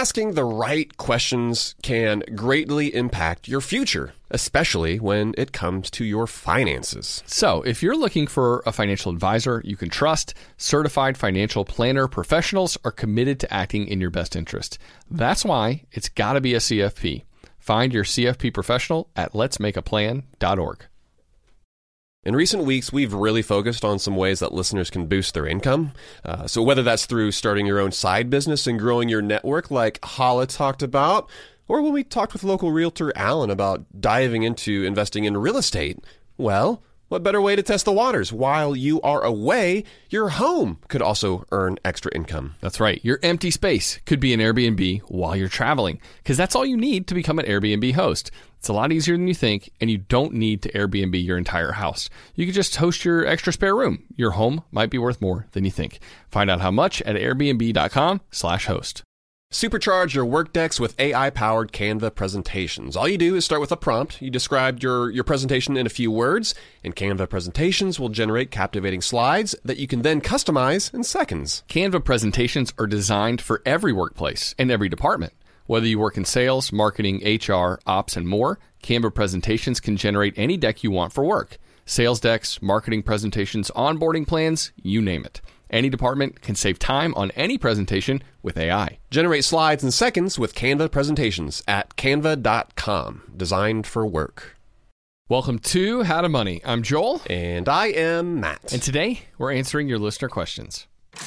asking the right questions can greatly impact your future, especially when it comes to your finances. So, if you're looking for a financial advisor you can trust, certified financial planner professionals are committed to acting in your best interest. That's why it's got to be a CFP. Find your CFP professional at letsmakeaplan.org. In recent weeks, we've really focused on some ways that listeners can boost their income. So whether that's through starting your own side business and growing your network like Hala talked about, or when we talked with local realtor Alan about diving into investing in real estate, well, what better way to test the waters? While you are away, your home could also earn extra income. That's right. Your empty space could be an Airbnb while you're traveling, because that's all you need to become an Airbnb host. It's a lot easier than you think, and you don't need to Airbnb your entire house. You could just host your extra spare room. Your home might be worth more than you think. Find out how much at airbnb.com/host. Supercharge your work decks with AI-powered Canva presentations. All you do is start with a prompt. You describe your presentation in a few words, and Canva presentations will generate captivating slides that you can then customize in seconds. Canva presentations are designed for every workplace and every department. Whether you work in sales, marketing, HR, ops, and more, Canva presentations can generate any deck you want for work. Sales decks, marketing presentations, onboarding plans, you name it. Any department can save time on any presentation with AI. Generate slides in seconds with Canva presentations at canva.com. Designed for work. Welcome to How to Money. I'm Joel. And I am Matt. And today, we're answering your listener questions.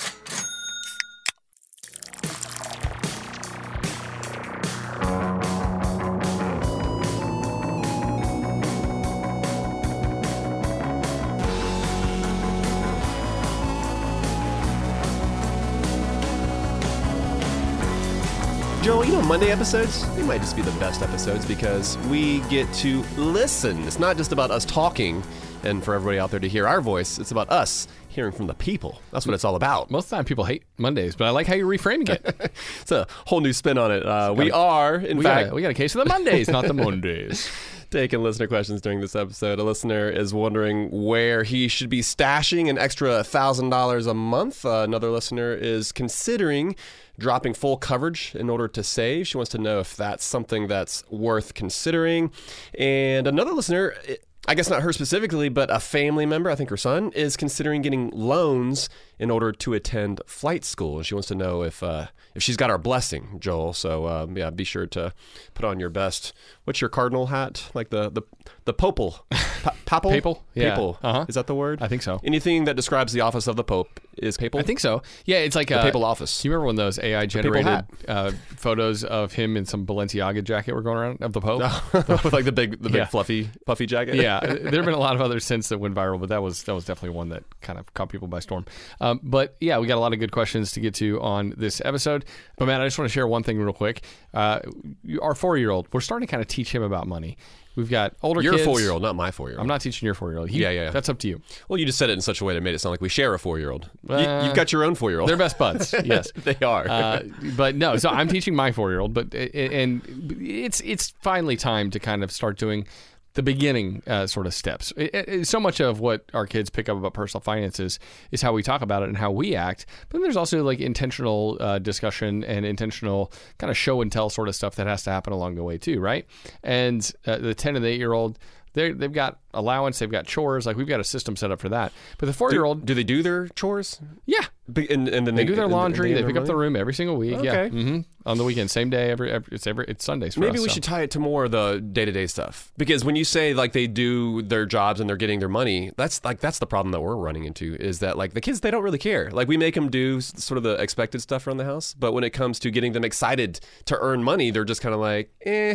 Joel, Monday episodes, they might just be the best episodes because we get to listen. It's not just about us talking and for everybody out there to hear our voice. It's about us hearing from the people. That's what it's all about. Most of the time people hate Mondays, but I like how you're reframing it. It's a whole new spin on it. We got a case of the Mondays, not the Mondays. Taking listener questions during this episode. A listener is wondering where he should be stashing an extra $1,000 a month. Another listener is considering dropping full coverage in order to save. She wants to know if that's something that's worth considering. And another listener, I guess not her specifically, but a family member, I think her son, is considering getting loans in order to attend flight school. And she wants to know if she's got our blessing, Joel. So, be sure to put on your best. What's your cardinal hat? Like the popal. Papal? Papal? Yeah. Papal. Uh-huh. Is that the word? I think so. Anything that describes the office of the Pope is papal? I think so. Yeah, it's like the papal office. Do you remember when those AI-generated photos of him in some Balenciaga jacket were going around, of the Pope? With like the big fluffy, puffy jacket? Yeah. There have been a lot of others since that went viral, but that was definitely one that kind of caught people by storm. But yeah, we got a lot of good questions to get to on this episode. But Matt, I just want to share one thing real quick. Our 4-year-old, we're starting to kind of teach him about money. We've got older kids. You're a 4-year-old, not my 4-year-old. I'm not teaching your 4-year-old. Yeah. That's up to you. Well, you just said it in such a way that made it sound like we share a 4-year-old. You've got your own 4-year-old. They're best buds, yes. They are. But no, so I'm teaching my 4-year-old, and it's finally time to kind of start doing the beginning sort of steps. So much of what our kids pick up about personal finances is how we talk about it and how we act. But then there's also like intentional discussion and intentional kind of show and tell sort of stuff that has to happen along the way too, right? And the 10 and the 8-year-old, they've got allowance, they've got chores. Like we've got a system set up for that. But the 4-year-old, do they do their chores? Yeah. And then they do their laundry. They pick up the room every single week. Okay. Yeah. Mm-hmm. On the weekend, same day. It's Sundays for us. Maybe we should tie it to more of the day-to-day stuff, because when you say like they do their jobs and they're getting their money, that's the problem that we're running into, is that like the kids, they don't really care. Like we make them do sort of the expected stuff around the house, but when it comes to getting them excited to earn money, they're just kind of like,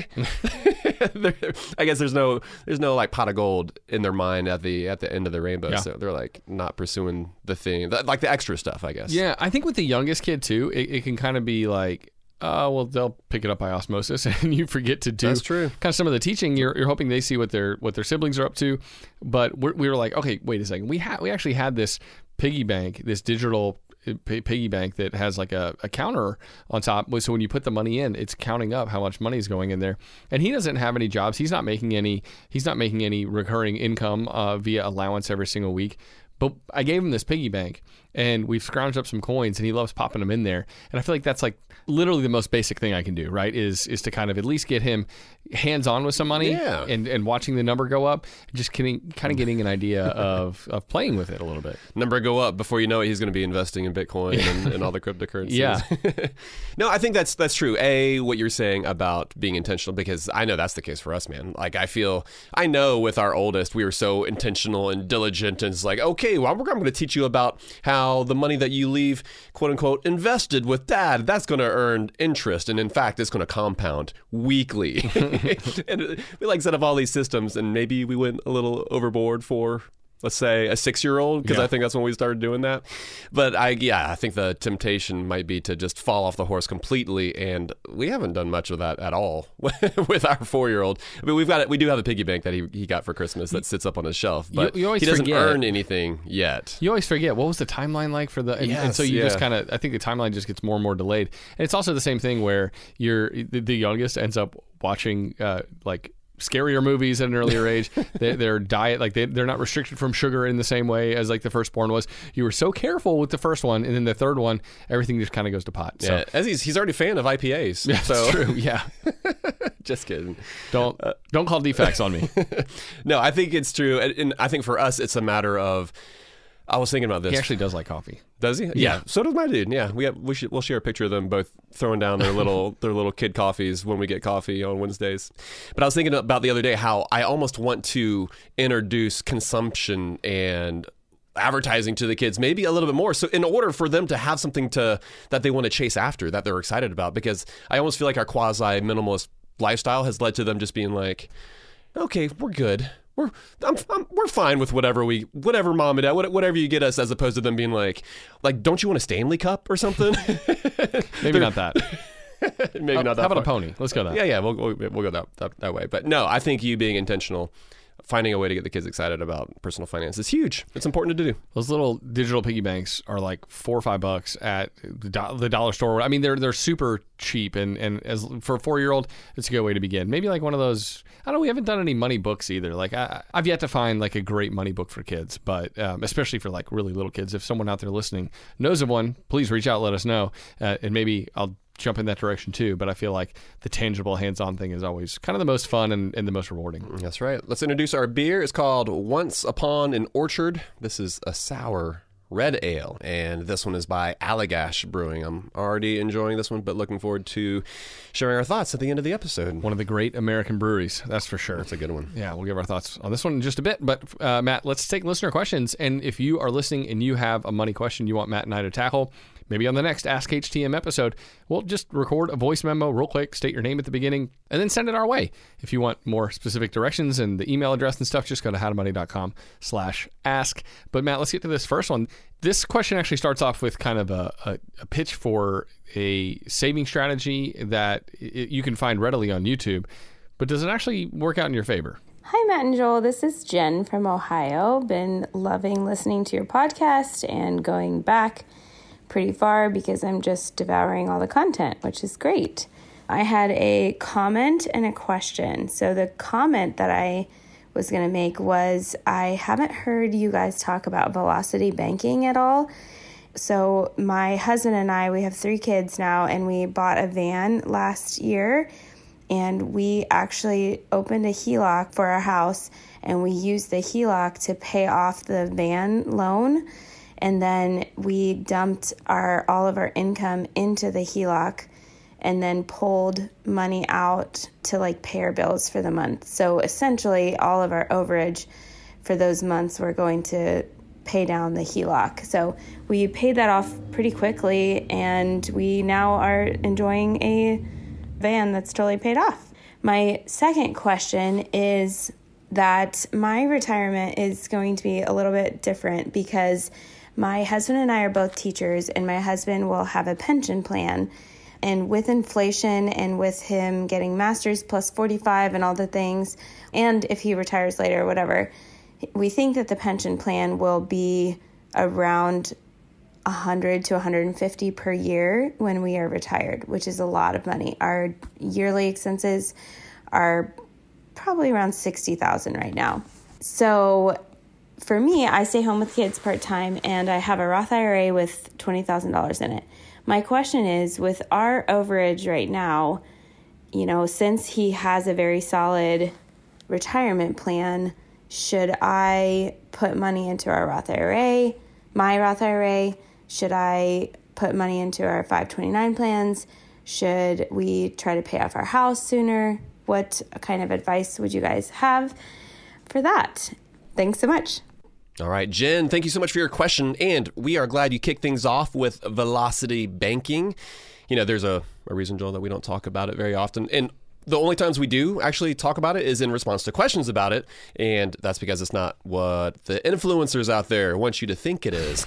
I guess there's no like pot of gold in their mind at the end of the rainbow. Yeah. So they're like not pursuing the thing, like the extra stuff, I guess. Yeah, I think with the youngest kid too, it can kind of be like, well, they'll pick it up by osmosis, and you forget to do That's true. kind of some of the teaching. You're hoping they see what their siblings are up to, but we were like, okay, wait a second. We actually had this piggy bank, this digital piggy bank that has like a counter on top. So when you put the money in, it's counting up how much money is going in there. And he doesn't have any jobs. He's not making any recurring income via allowance every single week. But I gave him this piggy bank, and we've scrounged up some coins, and he loves popping them in there. And I feel like that's like literally the most basic thing I can do, right? Is to kind of at least get him hands-on with some money and watching the number go up, just kind of getting an idea of playing with it a little bit. Number go up, before you know it, he's going to be investing in Bitcoin and all the cryptocurrencies. Yeah. No, I think that's true. What you're saying about being intentional, because I know that's the case for us, man. Like, I know with our oldest, we were so intentional and diligent, and it's like, okay, well, I'm going to teach you about how the money that you leave, quote unquote, invested with dad, that's going to earn interest. And in fact, it's going to compound weekly. And we set up all these systems, and maybe we went a little overboard for, let's say, a 6-year-old, because I think that's when we started doing that. But I think the temptation might be to just fall off the horse completely, and we haven't done much of that at all with our 4-year-old. I mean, we do have a piggy bank that he got for Christmas that sits up on his shelf, but you he doesn't earn anything yet. You always forget, what was the timeline like for the, and so you just kind of, I think the timeline just gets more and more delayed. And it's also the same thing where the youngest ends up watching scarier movies at an earlier age. Their diet, they're not restricted from sugar in the same way as the firstborn was. You were so careful with the first one, and then the third one, everything just kind of goes to pot. So. Yeah, as he's already a fan of IPAs. Yeah, so. That's true. Yeah. Just kidding. Don't call DFACS on me. No, I think it's true, and I think for us, it's a matter of. I was thinking about this. He actually does like coffee. Does he? Yeah. So does my dude. Yeah. We'll share a picture of them both throwing down their little kid coffees when we get coffee on Wednesdays. But I was thinking about the other day how I almost want to introduce consumption and advertising to the kids maybe a little bit more, so in order for them to have something that they want to chase after, that they're excited about, because I almost feel like our quasi minimalist lifestyle has led to them just being like, okay, we're good. We're fine with whatever mom and dad, whatever you get us, as opposed to them being like, don't you want a Stanley Cup or something? Maybe not that. Maybe not that. How about a pony? Let's go that. Yeah. We'll go that way. But no, I think you being intentional, finding a way to get the kids excited about personal finance is huge. It's important to do. Those little digital piggy banks are like $4 or $5 at the dollar store. I mean, they're super cheap, and as for a 4-year-old, it's a good way to begin. Maybe one of those. I don't know. We haven't done any money books either. I've yet to find a great money book for kids, but especially for really little kids. If someone out there listening knows of one, please reach out, let us know, and maybe I'll jump in that direction too. But I feel like the tangible hands-on thing is always kind of the most fun and the most rewarding. That's right. Let's introduce our beer. It's called Once Upon an Orchard. This is a sour red ale, and this one is by Allagash Brewing. I'm already enjoying this one, but looking forward to sharing our thoughts at the end of the episode. One of the great American breweries, that's for sure. That's a good one. Yeah, we'll give our thoughts on this one in just a bit. But Matt, let's take listener questions. And if you are listening and you have a money question you want Matt and I to tackle, maybe on the next Ask HTM episode, we'll just record a voice memo real quick, state your name at the beginning, and then send it our way. If you want more specific directions and the email address and stuff, just go to howtomoney.com/ask. But Matt, let's get to this first one. This question actually starts off with kind of a pitch for a saving strategy that you can find readily on YouTube. But does it actually work out in your favor? Hi, Matt and Joel. This is Jen from Ohio. Been loving listening to your podcast and going back pretty far because I'm just devouring all the content, which is great. I had a comment and a question. So the comment that I was going to make was, I haven't heard you guys talk about velocity banking at all. So my husband and I, we have 3 kids now, and we bought a van last year, and we actually opened a HELOC for our house, and we used the HELOC to pay off the van loan. And then we dumped all of our income into the HELOC and then pulled money out to pay our bills for the month. So essentially all of our overage for those months were going to pay down the HELOC. So we paid that off pretty quickly, and we now are enjoying a van that's totally paid off. My second question is that my retirement is going to be a little bit different because my husband and I are both teachers, and my husband will have a pension plan. And with inflation and with him getting master's plus 45 and all the things, and if he retires later or whatever, we think that the pension plan will be around 100 to 150 per year when we are retired, which is a lot of money. Our yearly expenses are probably around $60,000 right now. So for me, I stay home with kids part-time, and I have a Roth IRA with $20,000 in it. My question is, with our overage right now, since he has a very solid retirement plan, should I put money into our Roth IRA, my Roth IRA? Should I put money into our 529 plans? Should we try to pay off our house sooner? What kind of advice would you guys have for that? Thanks so much. All right, Jen, thank you so much for your question. And we are glad you kicked things off with Velocity Banking. There's a reason, Joel, that we don't talk about it very often. And the only times we do actually talk about it is in response to questions about it. And that's because it's not what the influencers out there want you to think it is.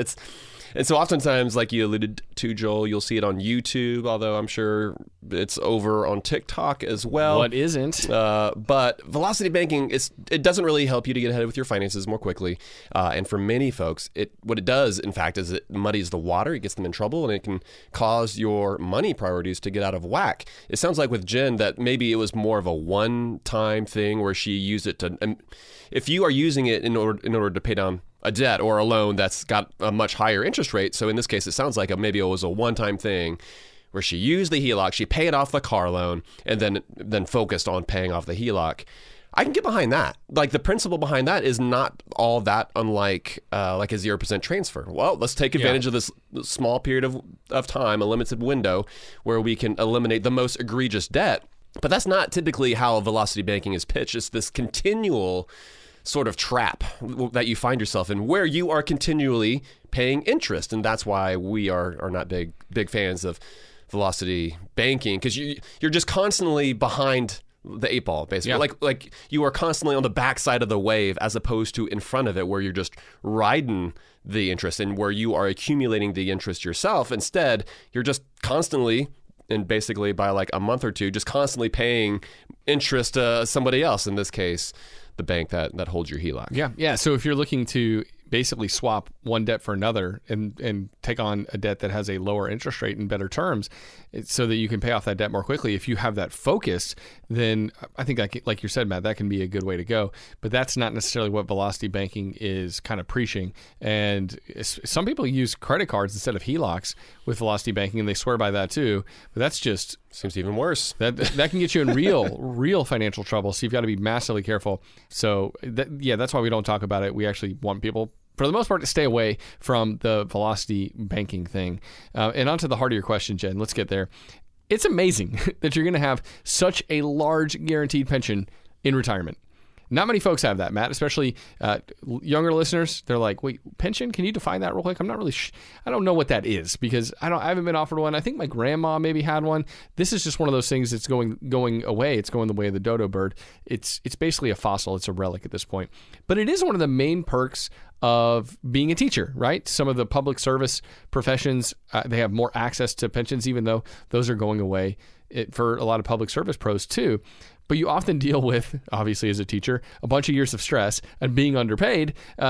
And so oftentimes, like you alluded to, Joel, you'll see it on YouTube, although I'm sure it's over on TikTok as well. What isn't? But Velocity Banking, it doesn't really help you to get ahead with your finances more quickly. And for many folks, what it does, in fact, is it muddies the water. It gets them in trouble, and it can cause your money priorities to get out of whack. It sounds like with Jen that maybe it was more of a one-time thing where she used it to... If you are using it in order to pay down a debt or a loan that's got a much higher interest rate. So in this case, it sounds like maybe it was a one-time thing where she used the HELOC, she paid off the car loan, and then focused on paying off the HELOC. I can get behind that. Like, the principle behind that is not all that unlike like a 0% transfer. Well, let's take advantage of this small period of time, a limited window, where we can eliminate the most egregious debt. But that's not typically how Velocity Banking is pitched. It's this continual sort of trap that you find yourself in where you are continually paying interest. And that's why we are not big fans of Velocity Banking, because you're just constantly behind the eight ball, basically. Yeah. Like you are constantly on the backside of the wave as opposed to in front of it, where you're just riding the interest and where you are accumulating the interest yourself. Instead, you're just constantly, and basically by like a month or two, just constantly paying interest to somebody else, in this case, the bank that holds your HELOC. Yeah. So if you're looking to basically swap one debt for another and take on a debt that has a lower interest rate and better terms so that you can pay off that debt more quickly, if you have that focus, then I think that, like you said, Matt, that can be a good way to go. But that's not necessarily what Velocity Banking is kind of preaching. And some people use credit cards instead of HELOCs with Velocity Banking, and they swear by that too. But that's just... seems even worse. That can get you in real financial trouble. So you've got to be massively careful. So that's why we don't talk about it. We actually want people, for the most part, to stay away from the Velocity Banking thing. And onto the heart of your question, Jen. Let's get there. It's amazing that you're going to have such a large guaranteed pension in retirement. Not many folks have that, Matt, especially younger listeners. They're like, wait, pension? Can you define that real quick? I'm not really I don't know what that is, because I haven't been offered one. I think my grandma maybe had one. This is just one of those things that's going away. It's going the way of the dodo bird. It's basically a fossil. It's a relic at this point. But it is one of the main perks of being a teacher, right? Some of the public service professions, they have more access to pensions, even though those are going away for a lot of public service pros too. But you often deal with, obviously as a teacher, a bunch of years of stress and being underpaid.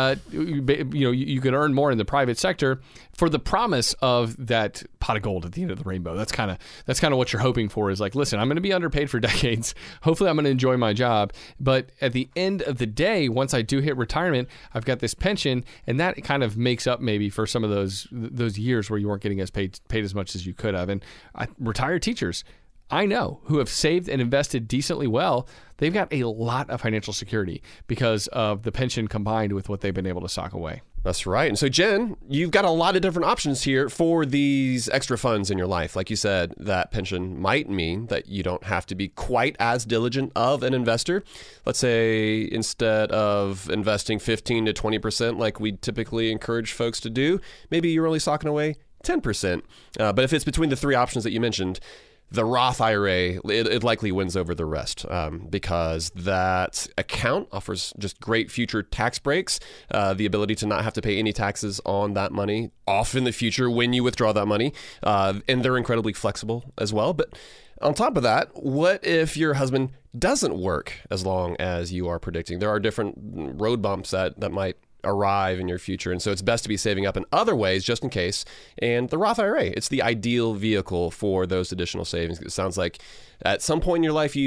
You could earn more in the private sector for the promise of that pot of gold at the end of the rainbow. That's kind of what you're hoping for, is like, listen, I'm going to be underpaid for decades. Hopefully I'm going to enjoy my job. But at the end of the day, once I do hit retirement, I've got this pension, and that kind of makes up maybe for some of those years where you weren't getting as paid as much as you could have. And retired teachers, I know, who have saved and invested decently well, they've got a lot of financial security because of the pension combined with what they've been able to sock away. That's right. And so, Jen, you've got a lot of different options here for these extra funds in your life. Like you said, that pension might mean that you don't have to be quite as diligent of an investor. Let's say instead of investing 15 to 20% like we typically encourage folks to do, maybe you're only socking away 10%. But if it's between the three options that you mentioned, the Roth IRA, it likely wins over the rest because that account offers just great future tax breaks, the ability to not have to pay any taxes on that money off in the future when you withdraw that money, and they're incredibly flexible as well. But on top of that, what if your husband doesn't work as long as you are predicting? There are different road bumps that might arrive in your future. And so it's best to be saving up in other ways just in case. And the Roth IRA, it's the ideal vehicle for those additional savings. It sounds like at some point in your life, you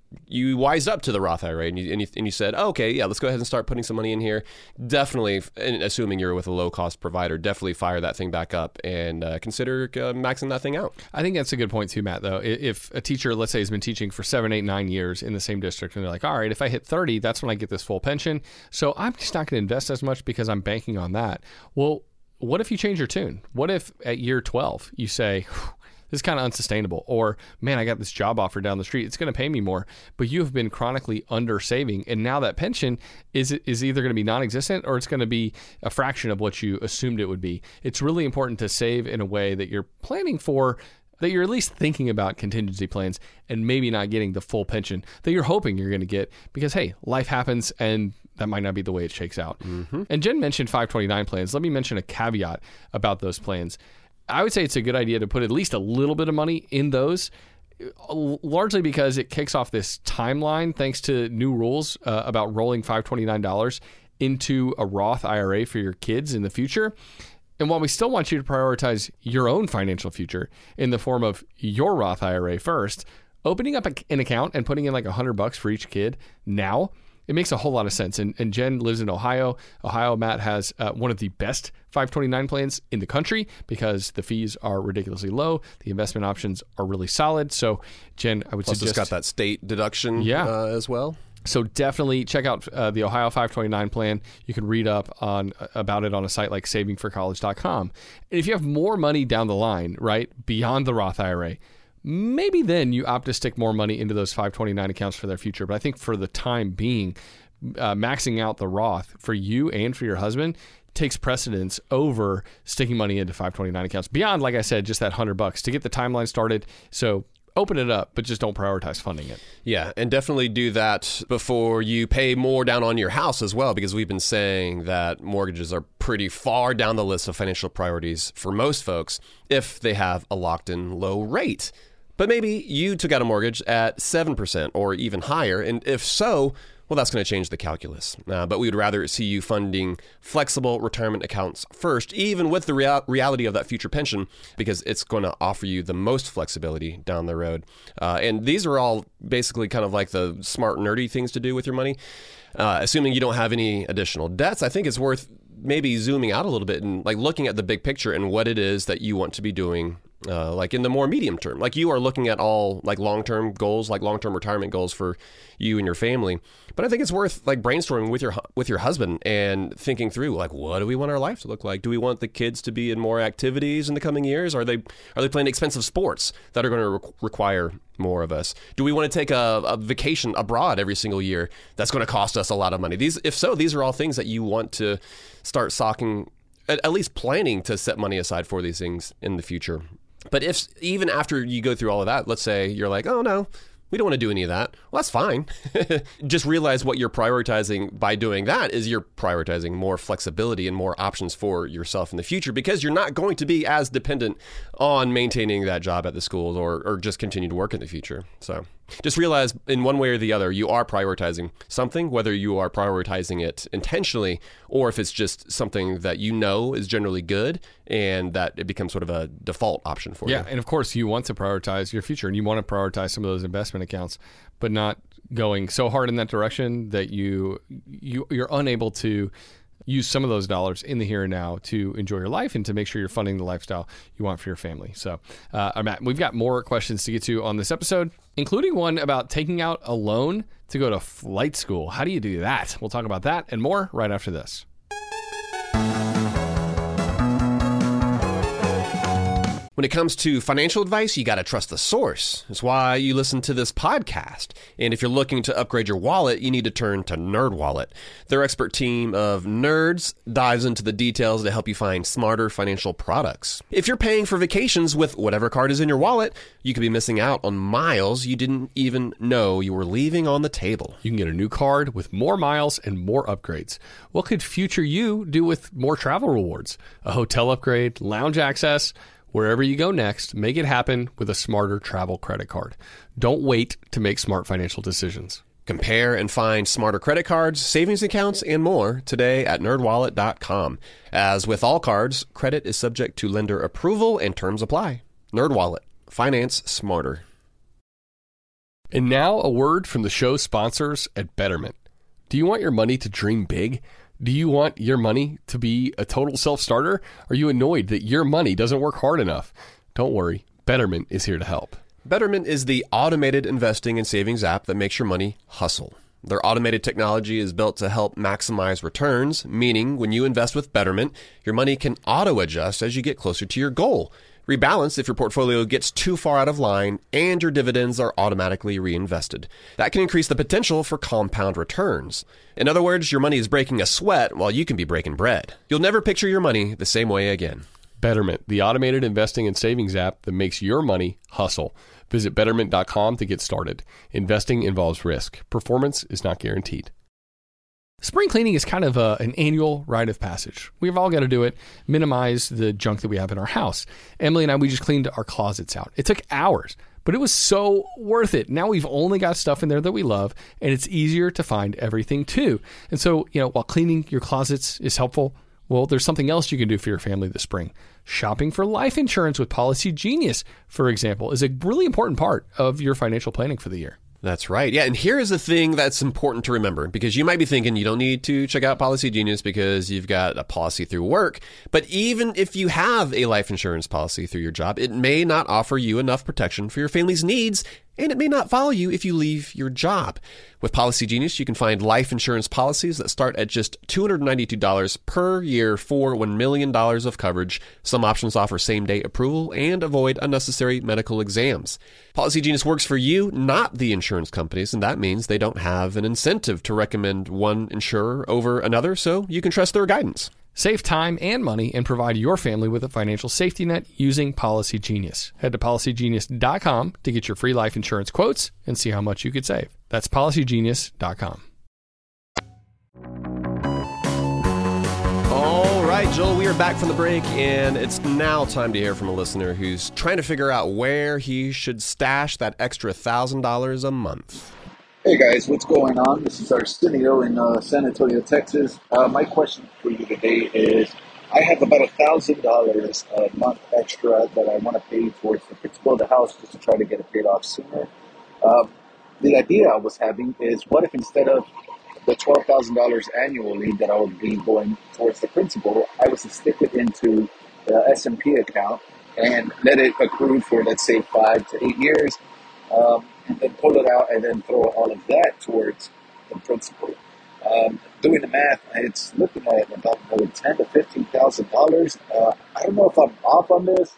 you wised up to the Roth IRA and you said, oh, okay, yeah, let's go ahead and start putting some money in here. Definitely, and assuming you're with a low-cost provider, definitely fire that thing back up and consider maxing that thing out. I think that's a good point too, Matt, though. If a teacher, let's say, has been teaching for 7, 8, 9 years in the same district, and they're like, all right, if I hit 30, that's when I get this full pension. So I'm just not going to invest as much because I'm banking on that. Well, what if you change your tune? What if at year 12 you say, this is kind of unsustainable, or man, I got this job offer down the street, it's going to pay me more, but you have been chronically under saving, and now that pension is either going to be non-existent or it's going to be a fraction of what you assumed it would be. It's really important to save in a way that you're planning for, that you're at least thinking about contingency plans and maybe not getting the full pension that you're hoping you're going to get, because hey, life happens and that might not be the way it shakes out. Mm-hmm. And Jen mentioned 529 plans. Let me mention a caveat about those plans. I would say it's a good idea to put at least a little bit of money in those, largely because it kicks off this timeline thanks to new rules about rolling $529 into a Roth IRA for your kids in the future. And while we still want you to prioritize your own financial future in the form of your Roth IRA first, opening up an account and putting in like $100 for each kid now, it makes a whole lot of sense. And Jen lives in Ohio. Matt has one of the best 529 plans in the country because the fees are ridiculously low. The investment options are really solid. So, Jen, I would suggest... Plus, it's got that state deduction as well. So definitely check out the Ohio 529 plan. You can read up about it on a site like savingforcollege.com. And if you have more money down the line, right, beyond the Roth IRA, maybe then you opt to stick more money into those 529 accounts for their future. But I think for the time being, maxing out the Roth for you and for your husband takes precedence over sticking money into 529 accounts. Beyond, like I said, just that $100 to get the timeline started. So open it up, but just don't prioritize funding it. Yeah, and definitely do that before you pay more down on your house as well, because we've been saying that mortgages are pretty far down the list of financial priorities for most folks if they have a locked-in low rate. But maybe you took out a mortgage at 7% or even higher, and if so, well, that's going to change the calculus. But we would rather see you funding flexible retirement accounts first, even with the reality of that future pension, because it's going to offer you the most flexibility down the road. And these are all basically kind of like the smart, nerdy things to do with your money. Assuming you don't have any additional debts, I think it's worth maybe zooming out a little bit and like looking at the big picture and what it is that you want to be doing. Like in the more medium term, like you are looking at all like long-term goals, like long-term retirement goals for you and your family. But I think it's worth like brainstorming with your husband and thinking through like, what do we want our life to look like? Do we want the kids to be in more activities in the coming years? Are they playing expensive sports that are going to require more of us? Do we want to take a vacation abroad every single year that's going to cost us a lot of money? If so, these are all things that you want to start socking, at least planning to set money aside for these things in the future. But if even after you go through all of that, let's say you're like, oh no, we don't want to do any of that. Well, that's fine. Just realize what you're prioritizing by doing that is you're prioritizing more flexibility and more options for yourself in the future, because you're not going to be as dependent on maintaining that job at the school or just continue to work in the future. So just realize in one way or the other, you are prioritizing something, whether you are prioritizing it intentionally or if it's just something that you know is generally good and that it becomes sort of a default option for you. Yeah, and of course you want to prioritize your future and you want to prioritize some of those investment accounts, but not going so hard in that direction that you're unable to use some of those dollars in the here and now to enjoy your life and to make sure you're funding the lifestyle you want for your family. So, Matt, we've got more questions to get to on this episode, including one about taking out a loan to go to flight school. How do you do that? We'll talk about that and more right after this. When it comes to financial advice, you got to trust the source. That's why you listen to this podcast. And if you're looking to upgrade your wallet, you need to turn to NerdWallet. Their expert team of nerds dives into the details to help you find smarter financial products. If you're paying for vacations with whatever card is in your wallet, you could be missing out on miles you didn't even know you were leaving on the table. You can get a new card with more miles and more upgrades. What could future you do with more travel rewards? A hotel upgrade, lounge access? Wherever you go next, make it happen with a smarter travel credit card. Don't wait to make smart financial decisions. Compare and find smarter credit cards, savings accounts, and more today at nerdwallet.com. As with all cards, credit is subject to lender approval and terms apply. NerdWallet. Finance smarter. And now a word from the show sponsors at Betterment. Do you want your money to dream big? Do you want your money to be a total self-starter? Are you annoyed that your money doesn't work hard enough? Don't worry, Betterment is here to help. Betterment is the automated investing and savings app that makes your money hustle. Their automated technology is built to help maximize returns, meaning when you invest with Betterment, your money can auto-adjust as you get closer to your goal. Rebalance if your portfolio gets too far out of line, and your dividends are automatically reinvested. That can increase the potential for compound returns. In other words, your money is breaking a sweat while you can be breaking bread. You'll never picture your money the same way again. Betterment, the automated investing and savings app that makes your money hustle. Visit Betterment.com to get started. Investing involves risk. Performance is not guaranteed. Spring cleaning is kind of an annual rite of passage. We've all got to do it, minimize the junk that we have in our house. Emily and I, we just cleaned our closets out. It took hours, but it was so worth it. Now we've only got stuff in there that we love, and it's easier to find everything too. And so, while cleaning your closets is helpful, well, there's something else you can do for your family this spring. Shopping for life insurance with Policy Genius, for example, is a really important part of your financial planning for the year. That's right. Yeah, and here is the thing that's important to remember, because you might be thinking you don't need to check out Policy Genius because you've got a policy through work. But even if you have a life insurance policy through your job, it may not offer you enough protection for your family's needs, and it may not follow you if you leave your job. With Policy Genius, you can find life insurance policies that start at just $292 per year for $1 million of coverage. Some options offer same-day approval and avoid unnecessary medical exams. Policy Genius works for you, not the insurance companies, and that means they don't have an incentive to recommend one insurer over another, so you can trust their guidance. Save time and money and provide your family with a financial safety net using Policy Genius. Head to PolicyGenius.com to get your free life insurance quotes and see how much you could save. That's PolicyGenius.com. All right, Joel, we are back from the break, and it's now time to hear from a listener who's trying to figure out where he should stash that extra $1,000 a month. Hey guys, what's going on? This is Arsenio in San Antonio, Texas. My question for you today is, I have about $1,000 a month extra that I want to pay towards the principal of the house just to try to get it paid off sooner. The idea I was having is, what if instead of the $12,000 annually that I would be going towards the principal, I was to stick it into the S&P account and let it accrue for, let's say, 5 to 8 years, and then pull it out and then throw all of that towards the principal. Doing the math, it's looking at about $10,000 to $15,000. I don't know if I'm off on this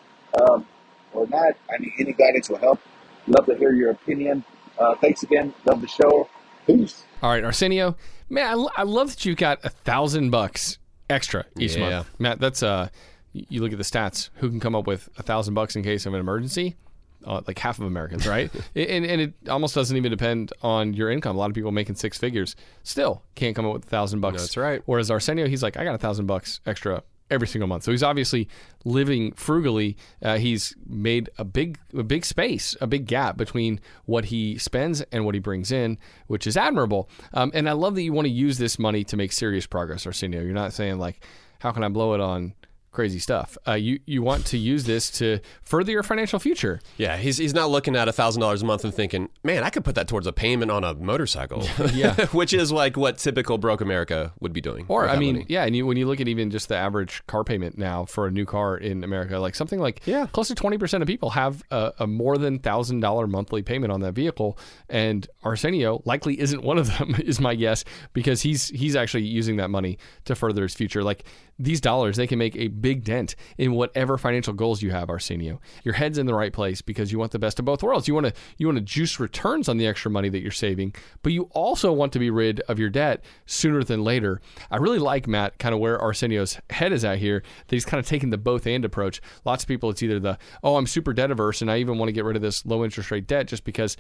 or not. I mean, any guidance will help. Love to hear your opinion. Thanks again. Love the show. Peace. All right, Arsenio, man, I love that you've got $1,000 extra each month. Matt, that's you look at the stats. Who can come up with $1,000 in case of an emergency? Like half of Americans, right? and it almost doesn't even depend on your income. A lot of people making six figures still can't come up with $1,000. That's right. Whereas Arsenio, he's like, I got $1,000 extra every single month. So he's obviously living frugally. He's made a big space, a big gap between what he spends and what he brings in, which is admirable. And I love that you want to use this money to make serious progress, Arsenio. You're not saying like, how can I blow it on crazy stuff? You want to use this to further your financial future. Yeah, he's not looking at $1,000 a month and thinking, man, I could put that towards a payment on a motorcycle. Yeah. Which is like what typical broke America would be doing. Or, I mean, money. Yeah, and when you look at even just the average car payment now for a new car in America, like something like close to 20% of people have a more than $1,000 monthly payment on that vehicle. And Arsenio likely isn't one of them, is my guess, because he's actually using that money to further his future. Like, these dollars, they can make a big dent in whatever financial goals you have, Arsenio. Your head's in the right place because you want the best of both worlds. You want to juice returns on the extra money that you're saving, but you also want to be rid of your debt sooner than later. I really like, Matt, kind of where Arsenio's head is at here, that he's kind of taking the both and approach. Lots of people, it's either I'm super debt averse and I even want to get rid of this low interest rate debt just because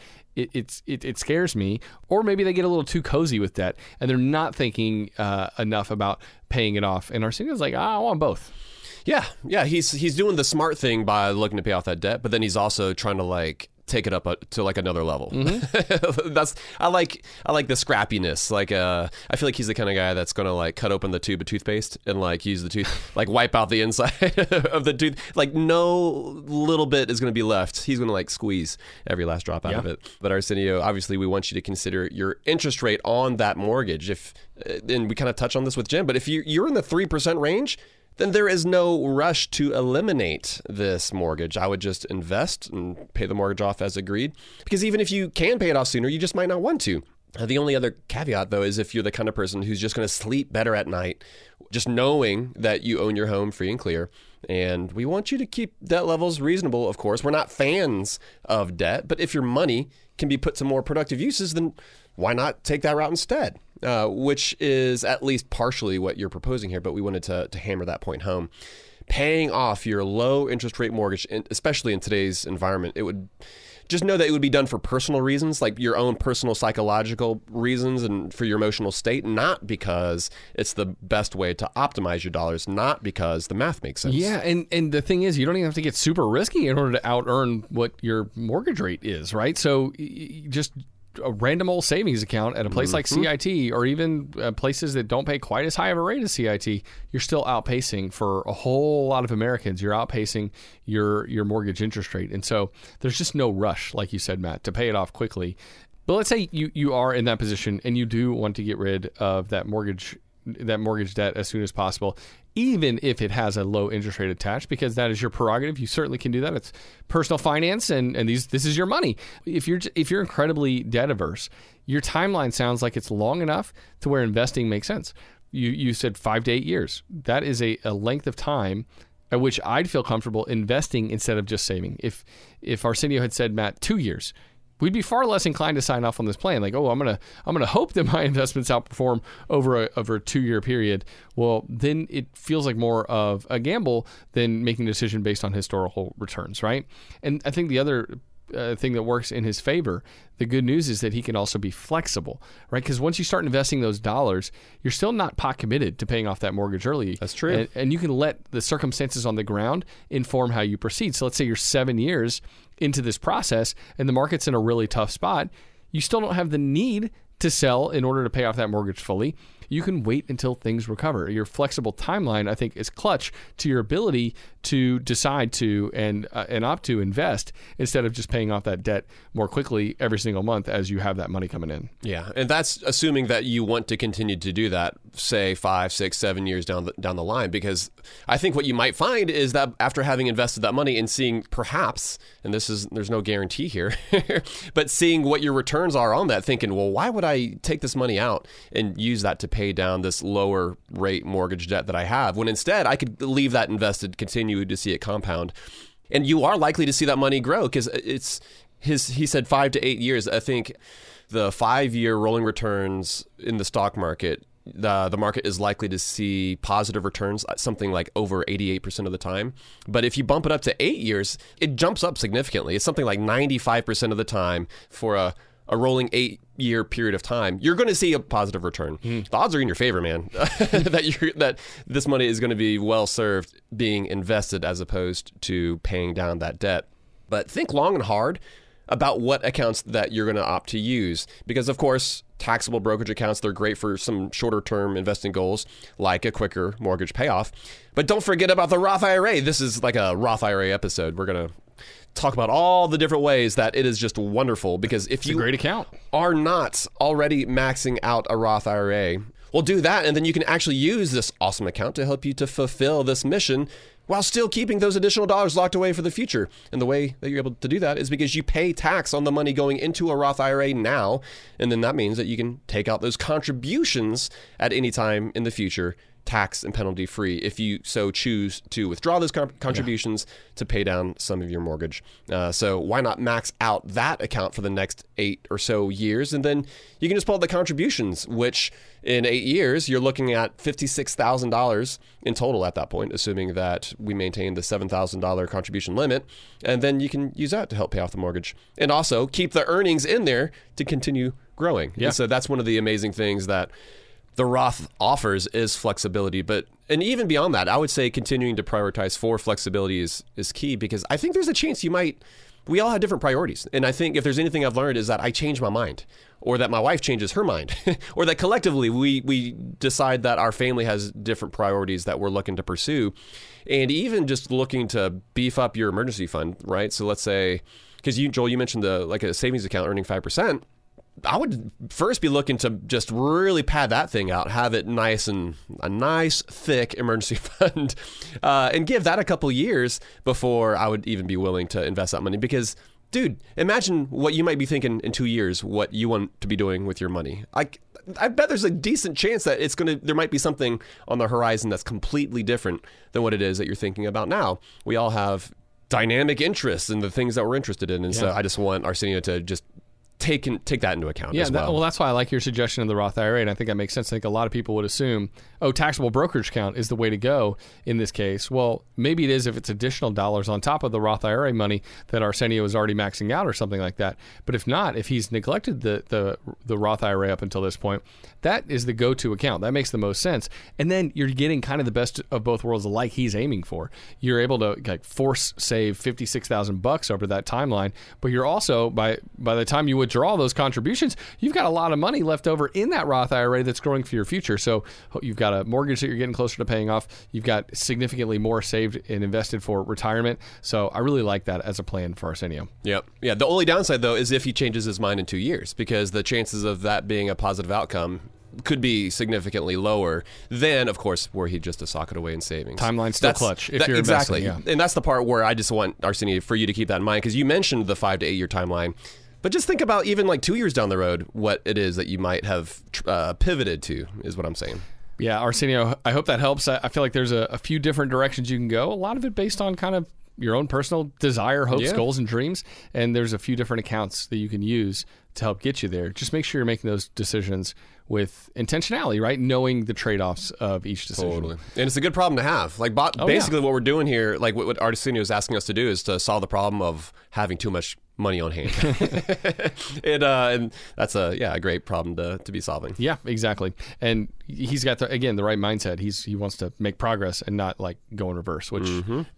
it scares me, or maybe they get a little too cozy with debt and they're not thinking enough about paying it off. And Arsenio's like, I want both. Yeah. He's doing the smart thing by looking to pay off that debt, but then he's also trying to like take it up to like another level. I like the scrappiness. Like I feel like he's the kind of guy that's gonna like cut open the tube of toothpaste and like use the tooth, like wipe out the inside of the tooth. Like no little bit is gonna be left. He's gonna like squeeze every last drop out of it. But Arsenio, obviously we want you to consider your interest rate on that mortgage. And we kind of touch on this with Jim, but if you're in the 3% range, then there is no rush to eliminate this mortgage. I would just invest and pay the mortgage off as agreed. Because even if you can pay it off sooner, you just might not want to. The only other caveat, though, is if you're the kind of person who's just going to sleep better at night, just knowing that you own your home free and clear. And we want you to keep debt levels reasonable, of course. We're not fans of debt, but if your money can be put to more productive uses, then why not take that route instead? Which is at least partially what you're proposing here, but we wanted to hammer that point home. Paying off your low interest rate mortgage, especially in today's environment, it would just know that it would be done for personal reasons, like your own personal psychological reasons and for your emotional state, not because it's the best way to optimize your dollars, not because the math makes sense. Yeah, and the thing is, you don't even have to get super risky in order to out-earn what your mortgage rate is, right? So just a random old savings account at a place like CIT, or even places that don't pay quite as high of a rate as CIT, you're still outpacing, for a whole lot of Americans, you're outpacing your mortgage interest rate. And so there's just no rush, like you said, Matt, to pay it off quickly. But let's say you are in that position and you do want to get rid of that mortgage debt as soon as possible, even if it has a low interest rate attached, because that is your prerogative. You certainly can do that. It's personal finance, and this is your money. If you're incredibly debt averse, your timeline sounds like it's long enough to where investing makes sense. You said 5 to 8 years. That is a length of time at which I'd feel comfortable investing instead of just saving. If Arsenio had said, Matt, 2 years, we'd be far less inclined to sign off on this plan. Like, I'm gonna hope that my investments outperform over a 2-year period. Well, then it feels like more of a gamble than making a decision based on historical returns, right? And I think the other thing that works in his favor, the good news is that he can also be flexible, right? Because once you start investing those dollars, you're still not pot committed to paying off that mortgage early. That's true. And you can let the circumstances on the ground inform how you proceed. So let's say you're 7 years into this process and the market's in a really tough spot. You still don't have the need to sell in order to pay off that mortgage fully. You can wait until things recover. Your flexible timeline, I think, is clutch to your ability to decide to and opt to invest instead of just paying off that debt more quickly every single month as you have that money coming in. Yeah, and that's assuming that you want to continue to do that, say 5, 6, 7 years down the line, because I think what you might find is that after having invested that money and seeing perhaps, and there's no guarantee here, but seeing what your returns are on that, thinking, well, why would I take this money out and use that to pay down this lower rate mortgage debt that I have, when instead I could leave that invested, continue to see it compound. And you are likely to see that money grow because he said 5 to 8 years. I think the 5-year rolling returns in the stock market, the market is likely to see positive returns, something like over 88% of the time. But if you bump it up to 8 years, it jumps up significantly. It's something like 95% of the time for a rolling 8-year period of time, you're going to see a positive return. The odds are in your favor, man, that this money is going to be well served being invested as opposed to paying down that debt. But think long and hard about what accounts that you're going to opt to use. Because, of course, taxable brokerage accounts, they're great for some shorter term investing goals, like a quicker mortgage payoff. But don't forget about the Roth IRA. This is like a Roth IRA episode. We're going to talk about all the different ways that it is just wonderful, because if you great account are not already maxing out a Roth IRA, well, do that, and then you can actually use this awesome account to help you to fulfill this mission while still keeping those additional dollars locked away for the future. And the way that you're able to do that is because you pay tax on the money going into a Roth IRA now, and then that means that you can take out those contributions at any time in the future, tax and penalty free, if you so choose to withdraw those contributions to pay down some of your mortgage. So why not max out that account for the next 8 or so years, and then you can just pull out the contributions, which in 8 years you're looking at $56,000 in total at that point, assuming that we maintain the $7,000 contribution limit, and then you can use that to help pay off the mortgage, and also keep the earnings in there to continue growing. Yeah. And so that's one of the amazing things that the Roth offers is flexibility. And even beyond that, I would say continuing to prioritize for flexibility is key, because I think there's a chance you might we all have different priorities. And I think if there's anything I've learned is that I change my mind, or that my wife changes her mind, or that collectively we decide that our family has different priorities that we're looking to pursue. And even just looking to beef up your emergency fund, right? So let's say, because Joel, you mentioned a savings account earning 5%. I would first be looking to just really pad that thing out, have it a nice thick emergency fund, and give that a couple years before I would even be willing to invest that money. Because, dude, imagine what you might be thinking in 2 years, what you want to be doing with your money. I bet there's a decent chance that there might be something on the horizon that's completely different than what it is that you're thinking about now. We all have dynamic interests in the things that we're interested in, and so I just want Arsenio to just take that into account as well. Well, that's why I like your suggestion of the Roth IRA, and I think that makes sense. I think a lot of people would assume, taxable brokerage account is the way to go in this case. Well, maybe it is if it's additional dollars on top of the Roth IRA money that Arsenio is already maxing out or something like that. But if not, if he's neglected the Roth IRA up until this point, that is the go-to account. That makes the most sense. And then you're getting kind of the best of both worlds like he's aiming for. You're able to force save $56,000 over that timeline, but you're also, by the time you withdraw those contributions, you've got a lot of money left over in that Roth IRA that's growing for your future. So you've got a mortgage that you're getting closer to paying off. You've got significantly more saved and invested for retirement. So I really like that as a plan for Arsenio. Yep. Yeah. The only downside, though, is if he changes his mind in 2 years, because the chances of that being a positive outcome could be significantly lower than, of course, were he just to sock it away in savings. Timeline's still clutch if you're exactly. investing. Yeah. And that's the part where I just want, Arsenio, for you to keep that in mind, because you mentioned the 5 to 8 year timeline. But just think about even 2 years down the road, what it is that you might have pivoted to, is what I'm saying. Yeah, Arsenio, I hope that helps. I feel like there's a few different directions you can go. A lot of it based on kind of your own personal desire, hopes, goals, and dreams. And there's a few different accounts that you can use to help get you there. Just make sure you're making those decisions with intentionality, right? Knowing the trade-offs of each decision. Totally. And it's a good problem to have. Basically what we're doing here, like what Arsenio is asking us to do, is to solve the problem of having too much money on hand. and that's a great problem to be solving. Yeah, exactly. And he's got the right mindset. He wants to make progress and not go in reverse, which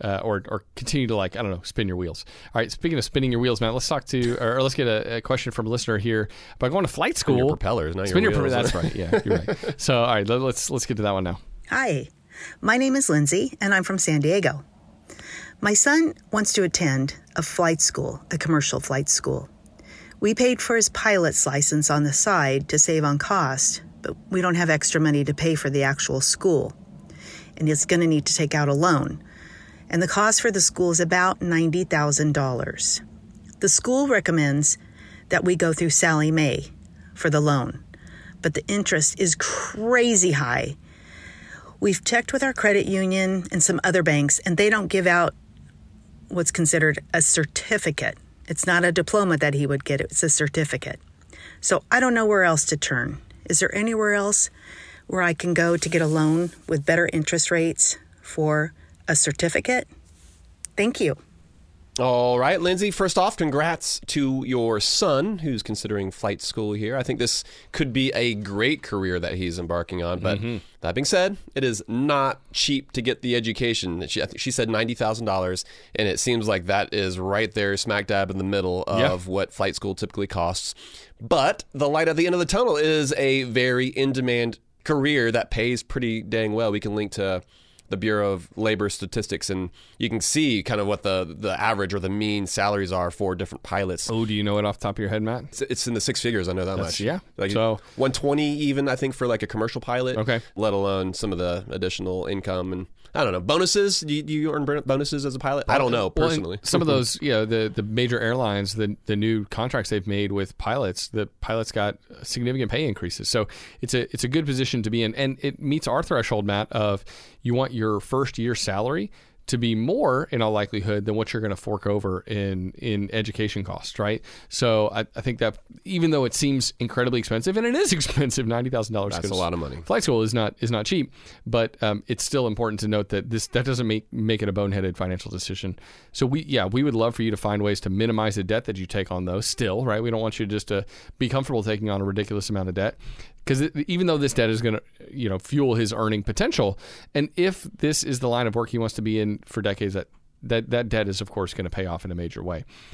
or continue to spin your wheels. All right, speaking of spinning your wheels, Matt, let's let's get a question from a listener here about going to flight school. Spin your propellers, not spin your wheels. That's right. Yeah, you're right. So all right, let's get to that one now. Hi, my name is Lindsay, and I'm from San Diego. My son wants to attend a flight school, a commercial flight school. We paid for his pilot's license on the side to save on cost, but we don't have extra money to pay for the actual school. And he's going to need to take out a loan. And the cost for the school is about $90,000. The school recommends that we go through Sallie Mae for the loan, but the interest is crazy high. We've checked with our credit union and some other banks, and they don't give out what's considered a certificate. It's not a diploma that he would get, it's a certificate. So I don't know where else to turn. Is there anywhere else where I can go to get a loan with better interest rates for a certificate? Thank you. All right, Lindsay, first off, congrats to your son who's considering flight school here. I think this could be a great career that he's embarking on. But that being said, it is not cheap to get the education. I think she said $90,000, and it seems like that is right there smack dab in the middle of what flight school typically costs. But the light at the end of the tunnel is a very in-demand career that pays pretty dang well. We can link to the Bureau of Labor Statistics, and you can see kind of what the average or the mean salaries are for different pilots. Oh, do you know it off the top of your head, Matt? It's in the six figures. I know that much. Yeah. So 120 even, I think, for a commercial pilot. Okay. Let alone some of the additional income and I don't know, bonuses. Do you earn bonuses as a pilot? I don't know personally. Well, some of those, the major airlines, the new contracts they've made with pilots, the pilots got significant pay increases. So it's a good position to be in, and it meets our threshold, Matt, of you want your first year salary to be more, in all likelihood, than what you're going to fork over in education costs, right? So I think that even though it seems incredibly expensive, and it is expensive, $90,000. That's a lot of money. Flight school is not cheap, but it's still important to note that that doesn't make it a boneheaded financial decision. So we would love for you to find ways to minimize the debt that you take on those still, right? We don't want you just to be comfortable taking on a ridiculous amount of debt. Because even though this debt is going to, fuel his earning potential, and if this is the line of work he wants to be in for decades, that debt is, of course, going to pay off in a major way.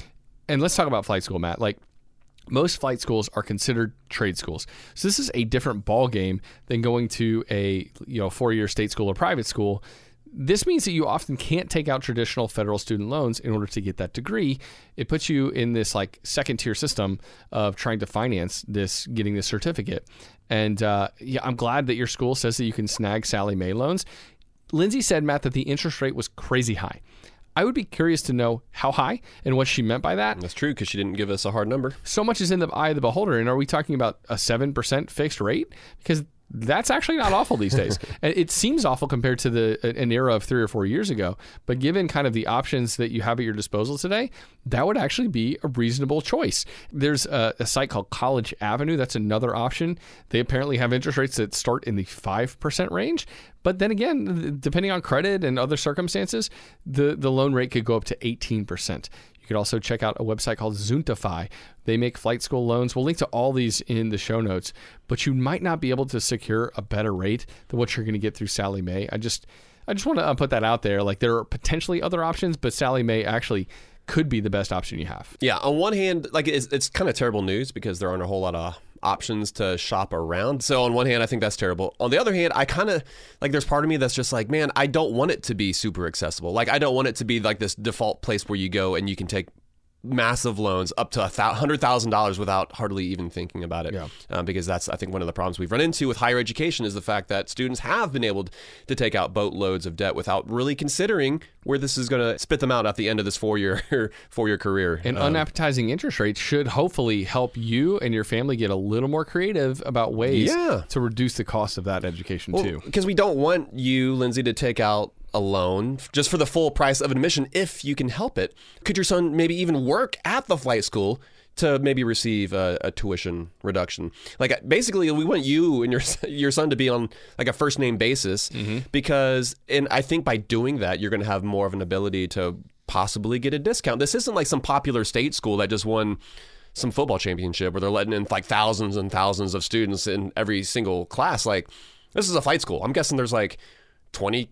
And let's talk about flight school, Matt. Like, most flight schools are considered trade schools. So this is a different ball game than going to a 4-year state school or private school. This means that you often can't take out traditional federal student loans in order to get that degree. It puts you in this like second tier system of trying to finance getting this certificate. And I'm glad that your school says that you can snag Sallie Mae loans. Lindsay said, Matt, that the interest rate was crazy high. I would be curious to know how high and what she meant by that. That's true, because she didn't give us a hard number. So much is in the eye of the beholder. And are we talking about a 7% fixed rate? Because that's actually not awful these days. And it seems awful compared to an era of 3 or 4 years ago. But given kind of the options that you have at your disposal today, that would actually be a reasonable choice. There's a site called College Avenue. That's another option. They apparently have interest rates that start in the 5% range. But then again, depending on credit and other circumstances, the loan rate could go up to 18%. You could also check out a website called Zuntify. They make flight school loans. We'll link to all these in the show notes, but you might not be able to secure a better rate than what you're going to get through Sallie Mae. I just want to put that out there. Like, there are potentially other options, but Sallie Mae actually could be the best option you have. Yeah, on one hand, like it's kind of terrible news because there aren't a whole lot of options to shop around. So on one hand, I think that's terrible. On the other hand, I kind of like, there's part of me that's just like, man, I don't want it to be super accessible. Like, I don't want it to be like this default place where you go and you can take massive loans up to $100,000 without hardly even thinking about it. Yeah. Because that's, I think, one of the problems we've run into with higher education is the fact that students have been able to take out boatloads of debt without really considering where this is going to spit them out at the end of this four-year career. And unappetizing interest rates should hopefully help you and your family get a little more creative about ways to reduce the cost of that education too. Because we don't want you, Lindsay, to take out a loan just for the full price of admission if you can help it. Could your son maybe even work at the flight school to maybe receive a tuition reduction? Like, basically, we want you and your son to be on like a first name basis, because, and I think by doing that, you're going to have more of an ability to possibly get a discount. This isn't like some popular state school that just won some football championship where they're letting in like thousands and thousands of students in every single class. Like, this is a flight school. I'm guessing there's like 20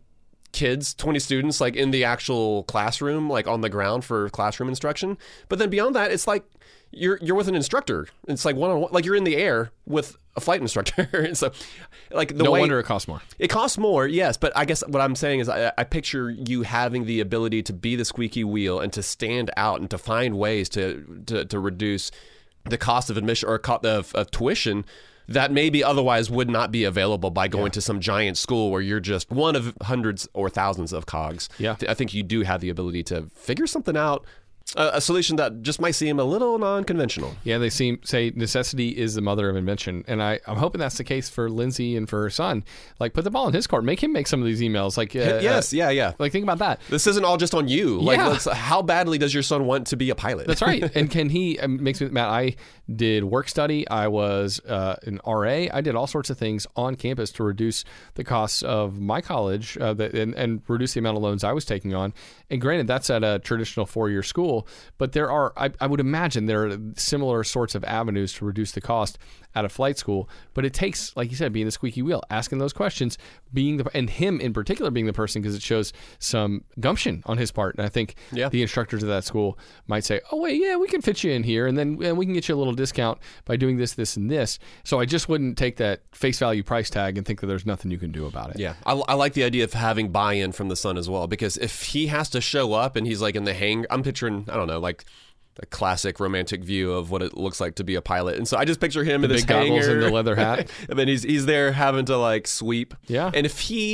students like in the actual classroom, like on the ground for classroom instruction. But then beyond that, it's like you're with an instructor. It's like one-on-one, like you're in the air with a flight instructor. And so, like, no wonder it costs more. It costs more, yes. But I guess what I'm saying is I picture you having the ability to be the squeaky wheel and to stand out and to find ways to reduce the cost of admission or of tuition that maybe otherwise would not be available by going to some giant school where you're just one of hundreds or thousands of cogs. Yeah. I think you do have the ability to figure something out, a solution that just might seem a little non-conventional. Yeah, they say necessity is the mother of invention. And I'm hoping that's the case for Lindsay and for her son. Like, put the ball in his court. Make him make some of these emails. Like, yes, yeah. Like, think about that. This isn't all just on you. Like, how badly does your son want to be a pilot? That's right. And can he, Matt, I did work study. I was an RA. I did all sorts of things on campus to reduce the costs of my college and reduce the amount of loans I was taking on. And granted, that's at a traditional 4-year school, but there are, I would imagine there are similar sorts of avenues to reduce the cost at a flight school. But it takes, like you said, being the squeaky wheel, asking those questions, and him in particular being the person, because it shows some gumption on his part. And I think the instructors of that school might say, oh, wait, yeah, we can fit you in here, and then we can get you a little discount by doing this, this, and this. So I just wouldn't take that face value price tag and think that there's nothing you can do about it. Yeah, I like the idea of having buy-in from the son as well, because if he has to show up and he's like in the hangar, I'm picturing, I don't know, like a classic romantic view of what it looks like to be a pilot. And so I just picture him in this big goggles hangar and the leather hat. And then he's there having to like sweep. Yeah. And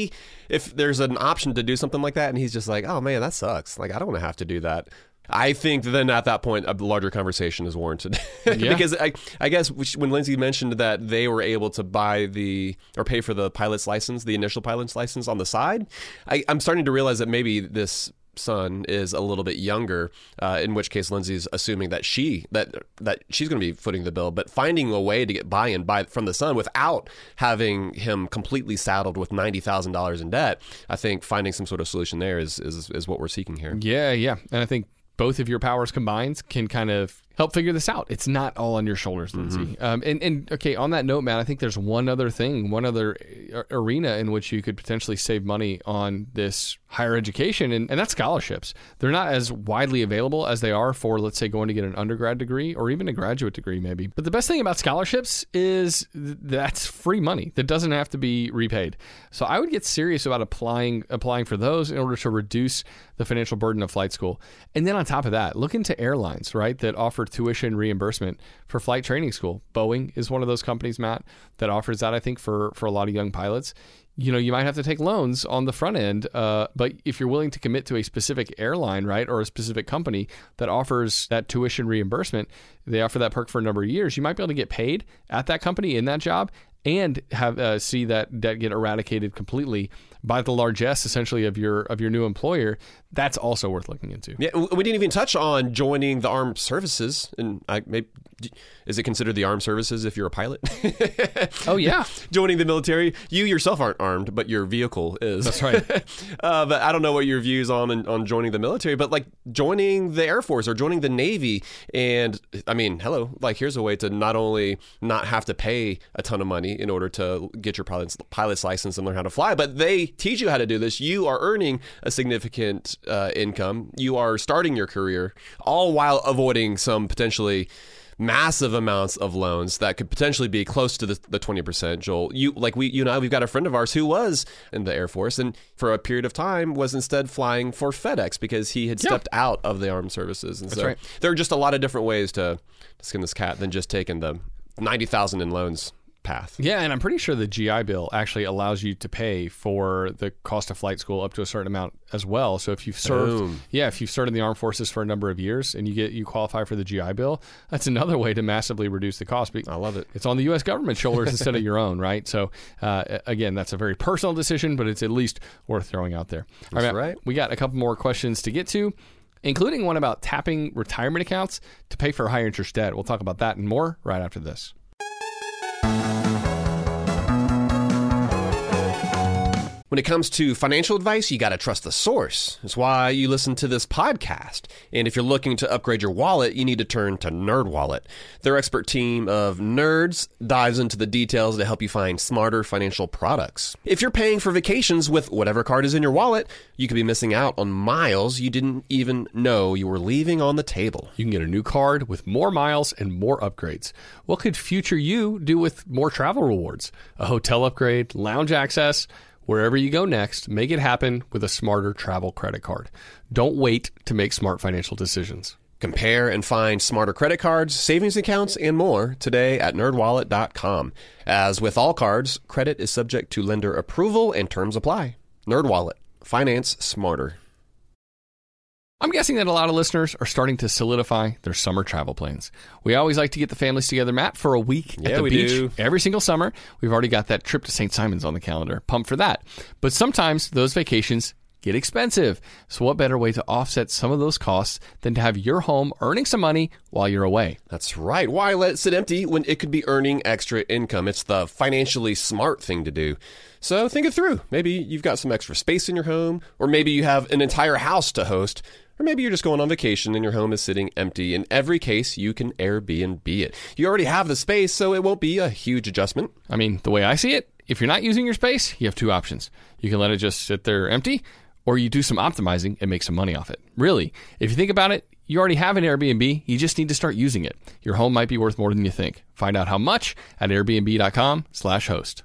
if there's an option to do something like that and he's just like, oh man, that sucks. Like, I don't want to have to do that. I think then at that point, a larger conversation is warranted. Because I guess when Lindsay mentioned that they were able to buy or pay for the pilot's license, the initial pilot's license on the side, I'm starting to realize that maybe this son is a little bit younger, in which case Lindsay's assuming that she's going to be footing the bill, but finding a way to get buy-in from the son without having him completely saddled with $90,000 in debt. I think finding some sort of solution there is what we're seeking here. Yeah, and I think both of your powers combined can kind of help figure this out. It's not all on your shoulders, Lindsay. And okay, on that note, Matt, I think there's one other arena in which you could potentially save money on this higher education, and that's scholarships. They're not as widely available as they are for, let's say, going to get an undergrad degree or even a graduate degree maybe. But the best thing about scholarships is that's free money that doesn't have to be repaid. So I would get serious about applying for those in order to reduce the financial burden of flight school. And then on top of that, look into airlines, right, that offer tuition reimbursement for flight training school. Boeing is one of those companies, Matt, that offers that, I think, for a lot of young pilots. You know, you might have to take loans on the front end, but if you're willing to commit to a specific airline, right, or a specific company that offers that tuition reimbursement, they offer that perk for a number of years, you might be able to get paid at that company in that job and have see that debt get eradicated completely by the largesse, essentially, of your new employer. That's also worth looking into. Yeah, we didn't even touch on joining the armed services, and is it considered the armed services if you're a pilot? Oh yeah, joining the military. You yourself aren't armed, but your vehicle is. That's right. But I don't know what your views on joining the military, but like joining the Air Force or joining the Navy, and I mean, hello, like here's a way to not only not have to pay a ton of money in order to get your pilot's license and learn how to fly, but they teach you how to do this. You are earning a significant income. You are starting your career, all while avoiding some potentially massive amounts of loans that could potentially be close to the 20%. Joel, you and I, we've got a friend of ours who was in the Air Force and for a period of time was instead flying for FedEx because he had stepped out of the armed services. And That's so right. There are just a lot of different ways to skin this cat than just taking the $90,000 in loans path. Yeah, and I'm pretty sure the GI Bill actually allows you to pay for the cost of flight school up to a certain amount as well. So if you've served, if you've served in the armed forces for a number of years and you qualify for the GI Bill, that's another way to massively reduce the cost. I love it. It's on the U.S. government's shoulders instead of your own, right? So again, that's a very personal decision, but it's at least worth throwing out there. That's right. We got a couple more questions to get to, including one about tapping retirement accounts to pay for higher interest debt. We'll talk about that and more right after this. When it comes to financial advice, you got to trust the source. That's why you listen to this podcast. And if you're looking to upgrade your wallet, you need to turn to NerdWallet. Their expert team of nerds dives into the details to help you find smarter financial products. If you're paying for vacations with whatever card is in your wallet, you could be missing out on miles you didn't even know you were leaving on the table. You can get a new card with more miles and more upgrades. What could future you do with more travel rewards? A hotel upgrade, lounge access. Wherever you go next, make it happen with a smarter travel credit card. Don't wait to make smart financial decisions. Compare and find smarter credit cards, savings accounts, and more today at nerdwallet.com. As with all cards, credit is subject to lender approval and terms apply. NerdWallet. Finance smarter. I'm guessing that a lot of listeners are starting to solidify their summer travel plans. We always like to get the families together, Matt, for a week at the beach every single summer. We've already got that trip to St. Simon's on the calendar. Pumped for that. But sometimes those vacations get expensive. So what better way to offset some of those costs than to have your home earning some money while you're away? That's right. Why let it sit empty when it could be earning extra income? It's the financially smart thing to do. So think it through. Maybe you've got some extra space in your home, or maybe you have an entire house to host, or maybe you're just going on vacation and your home is sitting empty. In every case, you can Airbnb it. You already have the space, so it won't be a huge adjustment. I mean, the way I see it, if you're not using your space, you have two options. You can let it just sit there empty, or you do some optimizing and make some money off it. Really, if you think about it, you already have an Airbnb. You just need to start using it. Your home might be worth more than you think. Find out how much at airbnb.com/host.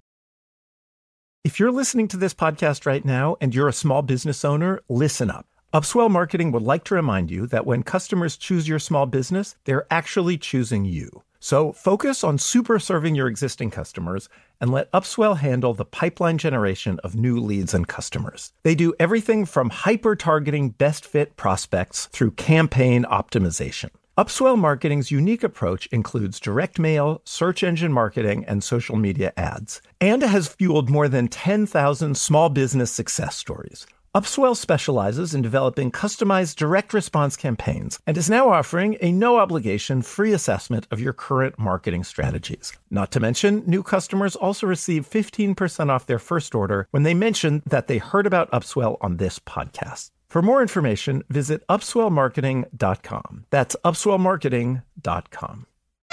If you're listening to this podcast right now and you're a small business owner, listen up. Upswell Marketing would like to remind you that when customers choose your small business, they're actually choosing you. So focus on super serving your existing customers and let Upswell handle the pipeline generation of new leads and customers. They do everything from hyper-targeting best fit prospects through campaign optimization. Upswell Marketing's unique approach includes direct mail, search engine marketing, and social media ads, and has fueled more than 10,000 small business success stories. Upswell specializes in developing customized direct response campaigns and is now offering a no-obligation free assessment of your current marketing strategies. Not to mention, new customers also receive 15% off their first order when they mention that they heard about Upswell on this podcast. For more information, visit upswellmarketing.com. That's upswellmarketing.com.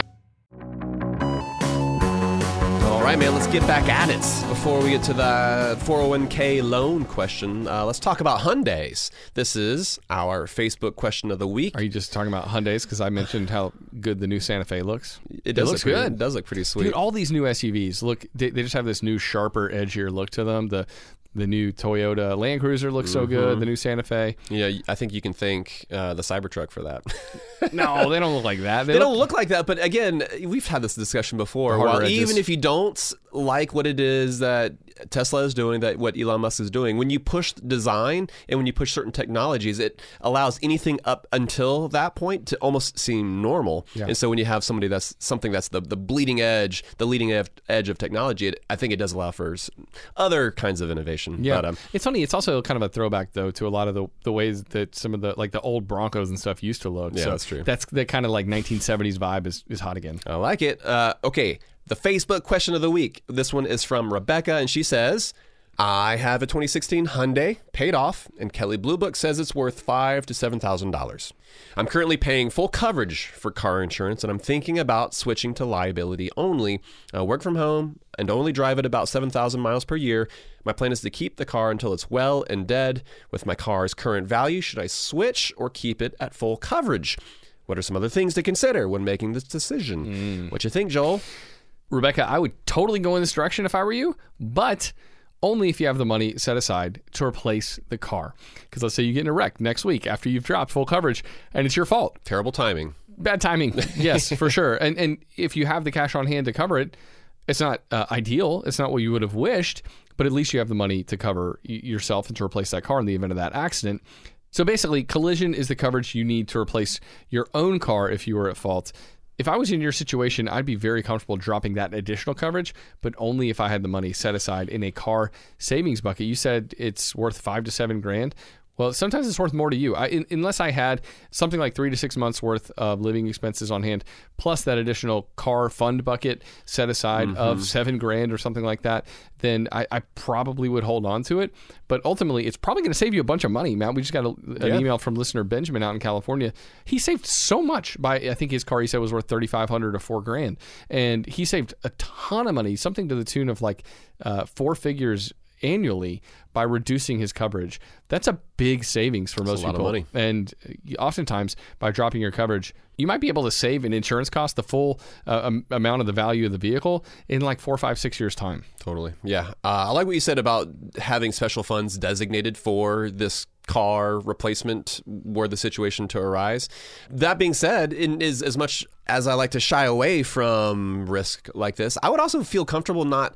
All right, man, let's get back at it. Before we get to the 401k loan question, let's talk about Hyundais. This is our Facebook question of the week. Are you just talking about Hyundais because I mentioned how good the new Santa Fe looks? It does looks look good. It does look pretty sweet. Dude, all these new SUVs look, they just have this new sharper, edgier look to them. The new Toyota Land Cruiser looks so good. The new Santa Fe. Yeah, I think you can thank the Cybertruck for that. No, they don't look like that. They don't look like that, but again, we've had this discussion before. While even if you don't like what it is that Tesla is doing, that what Elon Musk is doing, when you push design and when you push certain technologies, it allows anything up until that point to almost seem normal. Yeah. And so when you have somebody that's the bleeding edge, the leading edge of technology, I think it does allow for other kinds of innovation. Yeah, but, it's funny. It's also kind of a throwback though to a lot of the ways that some of the the old Broncos and stuff used to look. Yeah, so that's true. That's the kind of 1970s vibe is hot again. I like it. Okay, the Facebook question of the week. This one is from Rebecca, and she says, I have a 2016 Hyundai paid off, and Kelley Blue Book says it's worth $5,000 to $7,000. I'm currently paying full coverage for car insurance, and I'm thinking about switching to liability only. I work from home and only drive it about 7,000 miles per year. My plan is to keep the car until it's well and dead. With my car's current value, should I switch or keep it at full coverage? What are some other things to consider when making this decision? What you think, Joel? Rebecca, I would totally go in this direction if I were you, but only if you have the money set aside to replace the car. Because let's say you get in a wreck next week after you've dropped full coverage and it's your fault. Terrible timing. Bad timing. Yes, for sure. And if you have the cash on hand to cover it, it's not ideal. It's not what you would have wished, but at least you have the money to cover yourself and to replace that car in the event of that accident. So basically, collision is the coverage you need to replace your own car if you were at fault. If I was in your situation, I'd be very comfortable dropping that additional coverage, but only if I had the money set aside in a car savings bucket. You said it's worth $5,000 to $7,000. Well, sometimes it's worth more to you. Unless I had something like 3 to 6 months worth of living expenses on hand, plus that additional car fund bucket set aside of $7,000 or something like that, then I probably would hold on to it. But ultimately, it's probably going to save you a bunch of money, Matt. We just got an email from listener Benjamin out in California. He saved so much by, I think his car, he said, was worth $3,500 to $4,000. And he saved a ton of money, something to the tune of like 4 figures annually by reducing his coverage. That's a big savings for most people. A lot of money. And oftentimes, by dropping your coverage, you might be able to save in insurance costs the full amount of the value of the vehicle in like 4, 5, 6 years' time. Totally. Yeah. I like what you said about having special funds designated for this car replacement were the situation to arise. That being said, is as much as I like to shy away from risk like this, I would also feel comfortable not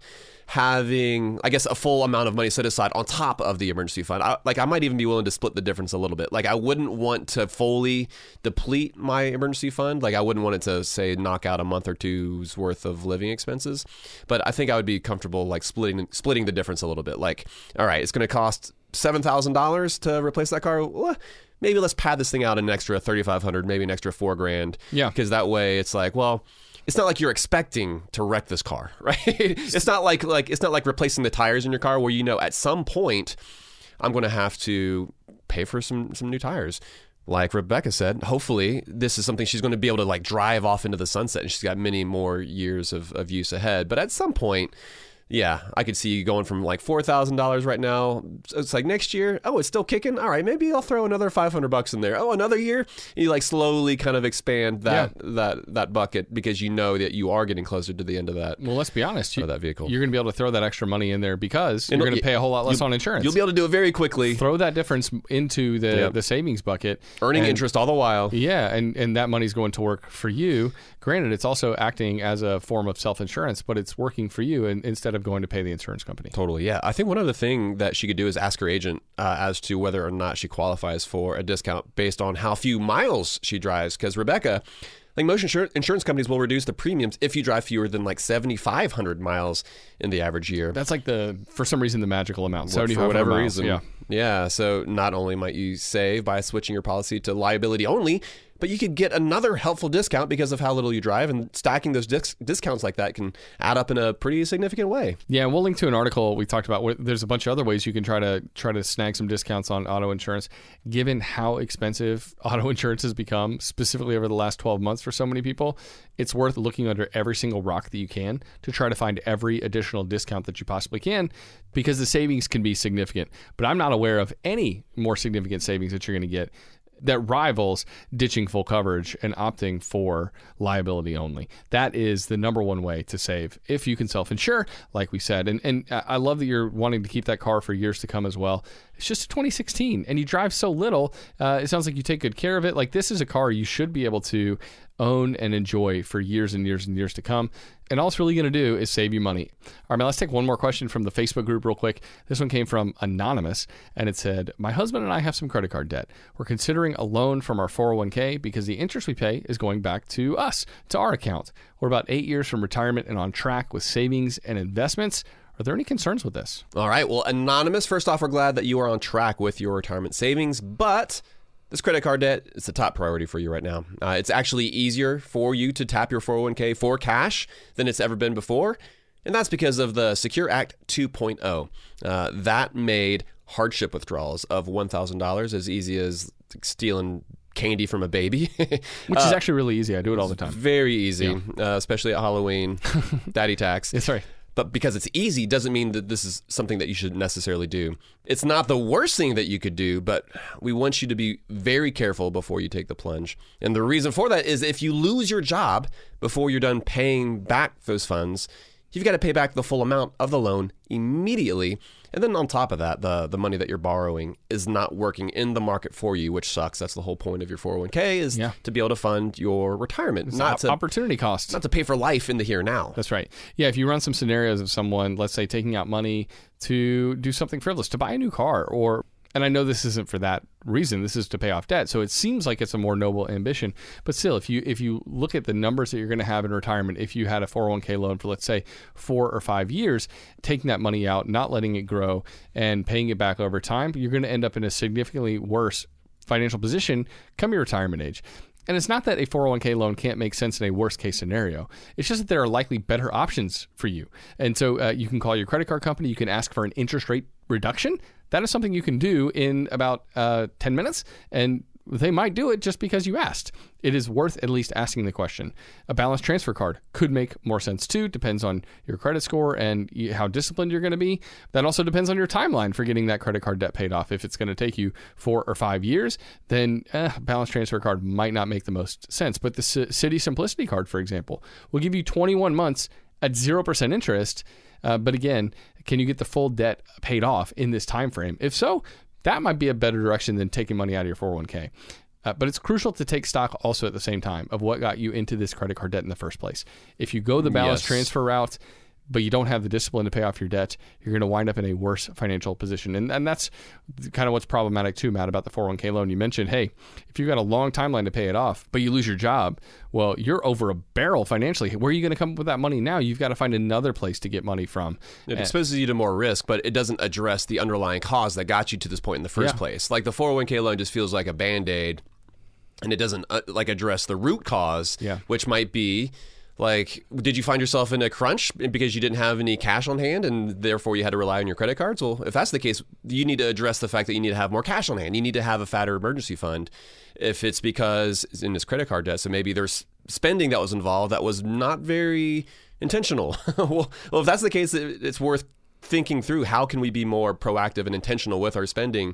having, I guess, a full amount of money set aside on top of the emergency fund. I might even be willing to split the difference a little bit. Like, I wouldn't want to fully deplete my emergency fund. Like, I wouldn't want it to, say, knock out a month or two's worth of living expenses. But I think I would be comfortable, like, splitting the difference a little bit. Like, all right, it's going to cost $7,000 to replace that car. Well, maybe let's pad this thing out an extra $3,500, maybe an extra $4,000. Yeah. Because that way it's like, well, it's not like you're expecting to wreck this car, right? It's not like replacing the tires in your car where you know at some point I'm going to have to pay for some new tires. Like Rebecca said, hopefully this is something she's going to be able to like drive off into the sunset, and she's got many more years of use ahead. But at some point, yeah, I could see you going from like $4,000 right now. It's like next year, oh, it's still kicking. All right, maybe I'll throw another $500 in there. Oh, another year, and you like slowly kind of expand that bucket because you know that you are getting closer to the end of that. Well, let's be honest, that vehicle. You're going to be able to throw that extra money in there because you're going to pay a whole lot less on insurance. You'll be able to do it very quickly. Throw that difference into the savings bucket, earning interest all the while. Yeah, and that money's going to work for you. Granted, it's also acting as a form of self-insurance, but it's working for you instead of going to pay the insurance company. Totally, yeah. I think one other thing that she could do is ask her agent as to whether or not she qualifies for a discount based on how few miles she drives. Because Rebecca, like most insurance companies will reduce the premiums if you drive fewer than like 7,500 miles in the average year. That's like for some reason, the magical amount. For whatever reason. Yeah. So not only might you save by switching your policy to liability only, but you could get another helpful discount because of how little you drive, and stacking those discounts like that can add up in a pretty significant way. Yeah, and we'll link to an article we talked about. There's a bunch of other ways you can try to snag some discounts on auto insurance. Given how expensive auto insurance has become, specifically over the last 12 months for so many people, it's worth looking under every single rock that you can to try to find every additional discount that you possibly can, because the savings can be significant. But I'm not aware of any more significant savings that you're going to get that rivals ditching full coverage and opting for liability only. That is the number one way to save if you can self-insure, like we said. And I love that you're wanting to keep that car for years to come as well. It's just a 2016, and you drive so little. It sounds like you take good care of it. Like, this is a car you should be able to own and enjoy for years and years and years to come. And all it's really going to do is save you money. All right, man, let's take one more question from the Facebook group real quick. This one came from Anonymous, and it said, my husband and I have some credit card debt. We're considering a loan from our 401k because the interest we pay is going back to us, to our account. We're about 8 years from retirement and on track with savings and investments. Are there any concerns with this? All right. Well, Anonymous, first off, we're glad that you are on track with your retirement savings, but this credit card debt is the top priority for you right now. It's actually easier for you to tap your 401k for cash than it's ever been before, and that's because of the Secure Act 2.0. That made hardship withdrawals of $1,000 as easy as stealing candy from a baby. Which is actually really easy. I do it all the time. Very easy, especially at Halloween. Daddy tax. That's right. But because it's easy doesn't mean that this is something that you should necessarily do. It's not the worst thing that you could do, but we want you to be very careful before you take the plunge. And the reason for that is if you lose your job before you're done paying back those funds, you've got to pay back the full amount of the loan immediately. And then on top of that, the money that you're borrowing is not working in the market for you, which sucks. That's the whole point of your 401k is to be able to fund your retirement. It's not to opportunity cost. Not to pay for life in the here and now. That's right. Yeah, if you run some scenarios of someone, let's say, taking out money to do something frivolous, to buy a new car, and I know this isn't for that reason. This is to pay off debt. So it seems like it's a more noble ambition. But still, if you look at the numbers that you're going to have in retirement, if you had a 401k loan for, let's say, 4 or 5 years, taking that money out, not letting it grow, and paying it back over time, you're going to end up in a significantly worse financial position come your retirement age. And it's not that a 401k loan can't make sense in a worst case scenario. It's just that there are likely better options for you. And so you can call your credit card company. You can ask for an interest rate reduction. That is something you can do in about 10 minutes, and they might do it just because you asked. It is worth at least asking the question. A balance transfer card could make more sense too. Depends on your credit score and how disciplined you're going to be. That also depends on your timeline for getting that credit card debt paid off. If it's going to take you 4 or 5 years, then balance transfer card might not make the most sense. But the Citi Simplicity card, for example, will give you 21 months at 0% interest. But again, can you get the full debt paid off in this time frame? If so, that might be a better direction than taking money out of your 401k. But it's crucial to take stock also at the same time of what got you into this credit card debt in the first place. If you go the balance transfer route, but you don't have the discipline to pay off your debt, you're going to wind up in a worse financial position. And that's kind of what's problematic too, Matt, about the 401k loan. You mentioned, hey, if you've got a long timeline to pay it off, but you lose your job, well, you're over a barrel financially. Where are you going to come up with that money now? You've got to find another place to get money from. It exposes you to more risk, but it doesn't address the underlying cause that got you to this point in the first place. Like the 401k loan just feels like a Band-Aid, and it doesn't address the root cause, which might be, like, did you find yourself in a crunch because you didn't have any cash on hand and therefore you had to rely on your credit cards? Well, if that's the case, you need to address the fact that you need to have more cash on hand. You need to have a fatter emergency fund. If it's because it's in this credit card debt, so maybe there's spending that was involved that was not very intentional. well, if that's the case, it's worth thinking through how can we be more proactive and intentional with our spending.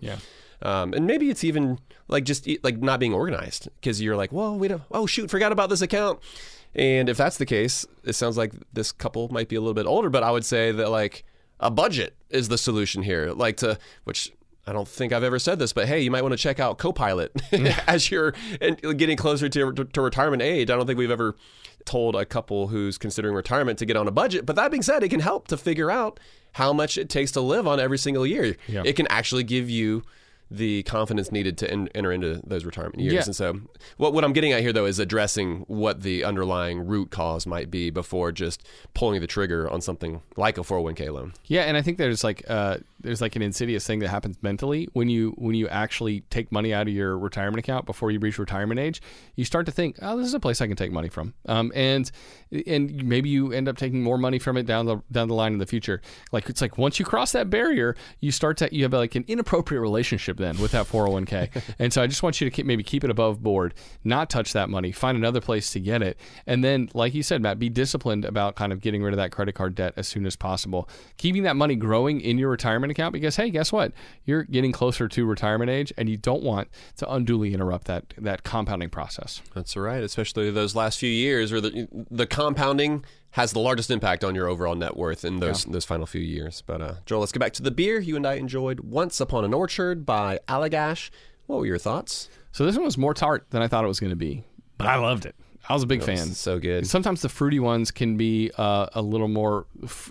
And maybe it's even like just like not being organized because you're like, well, forgot about this account. And if that's the case, it sounds like this couple might be a little bit older, but I would say that like a budget is the solution here. Which I don't think I've ever said this, but hey, you might want to check out Copilot as you're getting closer to retirement age. I don't think we've ever told a couple who's considering retirement to get on a budget. But that being said, it can help to figure out how much it takes to live on every single year. Yeah. It can actually give you the confidence needed to enter into those retirement years. Yeah. And so what I'm getting at here, though, is addressing what the underlying root cause might be before just pulling the trigger on something like a 401k loan. Yeah, and I think there's there's like an insidious thing that happens mentally when you actually take money out of your retirement account before you reach retirement age. You start to think, oh, this is a place I can take money from, and maybe you end up taking more money from it down the line in the future. Like it's like once you cross that barrier, you have like an inappropriate relationship then with that 401k. And so I just want you to maybe keep it above board, not touch that money, find another place to get it, and then, like you said, Matt, be disciplined about kind of getting rid of that credit card debt as soon as possible. Keeping that money growing in your retirement account because, hey, guess what? You're getting closer to retirement age, and you don't want to unduly interrupt that compounding process. That's right, especially those last few years where the compounding has the largest impact on your overall net worth in those final few years. But Joel, let's get back to the beer you and I enjoyed, Once Upon an Orchard by Allagash. What were your thoughts? So this one was more tart than I thought it was going to be, but I loved it. I was a big fan. So good. Sometimes the fruity ones can be a little more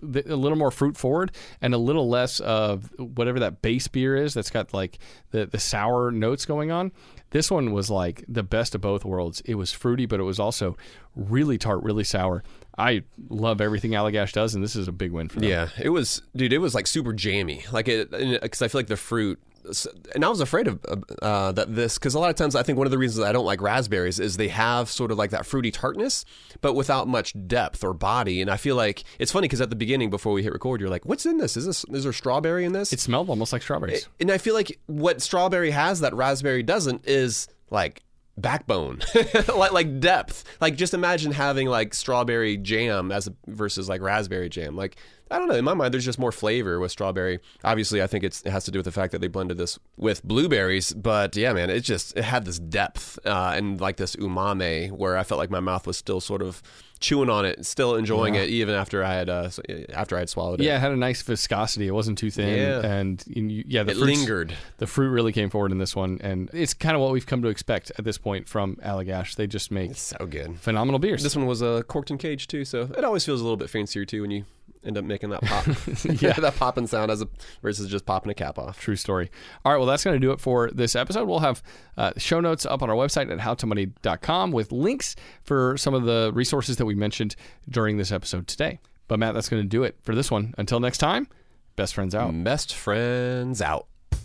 fruit forward and a little less of whatever that base beer is that's got like the sour notes going on. This one was like the best of both worlds. It was fruity, but it was also really tart, really sour. I love everything Allagash does, and this is a big win for them. Yeah, it was like super jammy. Like because I feel like the fruit. And I was afraid of because a lot of times I think one of the reasons I don't like raspberries is they have sort of like that fruity tartness, but without much depth or body. And I feel like it's funny because at the beginning, before we hit record, you're like, "What's in this? Is there strawberry in this?" It smelled almost like strawberries. And I feel like what strawberry has that raspberry doesn't is like backbone, like depth. Like just imagine having like strawberry jam versus like raspberry jam. Like I don't know. In my mind, there's just more flavor with strawberry. Obviously, I think it has to do with the fact that they blended this with blueberries. But yeah, man, it had this depth and like this umami where I felt like my mouth was still sort of chewing on it, still enjoying it, even after I had swallowed it. Yeah, it had a nice viscosity. It wasn't too thin, and it lingered. The fruit really came forward in this one, and it's kind of what we've come to expect at this point from Allagash. They just make so good, phenomenal beers. This one was corked and caged too, so it always feels a little bit fancier too when you end up making that pop, that popping sound versus just popping a cap off. True story. All right, well, that's going to do it for this episode. We'll have show notes up on our website at howtomoney.com with links for some of the resources that we mentioned during this episode today. But Matt, that's going to do it for this one. Until next time, best friends out. Best friends out.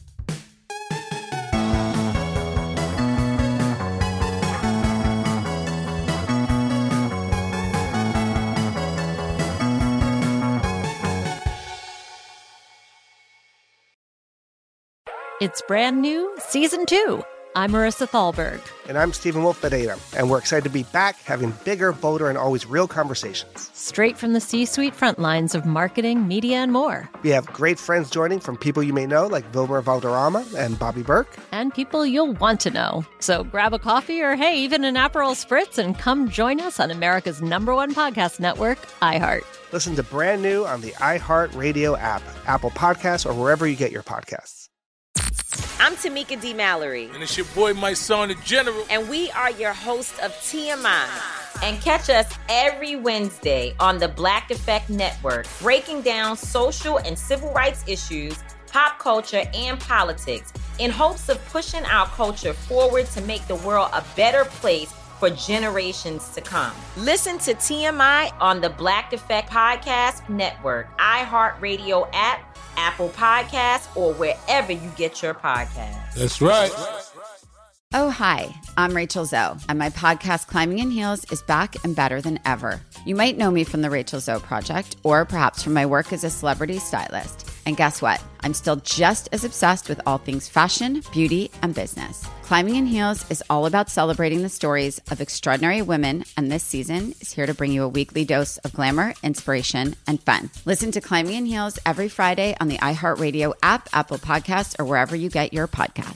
It's brand new, Season 2. I'm Marissa Thalberg. And I'm Stephen Wolf Bedeta, and we're excited to be back having bigger, bolder, and always real conversations. Straight from the C-suite front lines of marketing, media, and more. We have great friends joining from people you may know, like Vilmer Valderrama and Bobby Burke. And people you'll want to know. So grab a coffee or, hey, even an Aperol Spritz and come join us on America's #1 podcast network, iHeart. Listen to Brand New on the iHeart Radio app, Apple Podcasts, or wherever you get your podcasts. I'm Tamika D. Mallory. And it's your boy, my son, the General. And we are your hosts of TMI. And catch us every Wednesday on the Black Effect Network, breaking down social and civil rights issues, pop culture, and politics, in hopes of pushing our culture forward to make the world a better place for generations to come. Listen to TMI on the Black Effect Podcast Network, iHeartRadio app, Apple Podcasts, or wherever you get your podcasts. That's right. Oh, hi, I'm Rachel Zoe, and my podcast, Climbing in Heels, is back and better than ever. You might know me from the Rachel Zoe Project, or perhaps from my work as a celebrity stylist. And guess what? I'm still just as obsessed with all things fashion, beauty, and business. Climbing in Heels is all about celebrating the stories of extraordinary women, and this season is here to bring you a weekly dose of glamour, inspiration, and fun. Listen to Climbing in Heels every Friday on the iHeartRadio app, Apple Podcasts, or wherever you get your podcasts.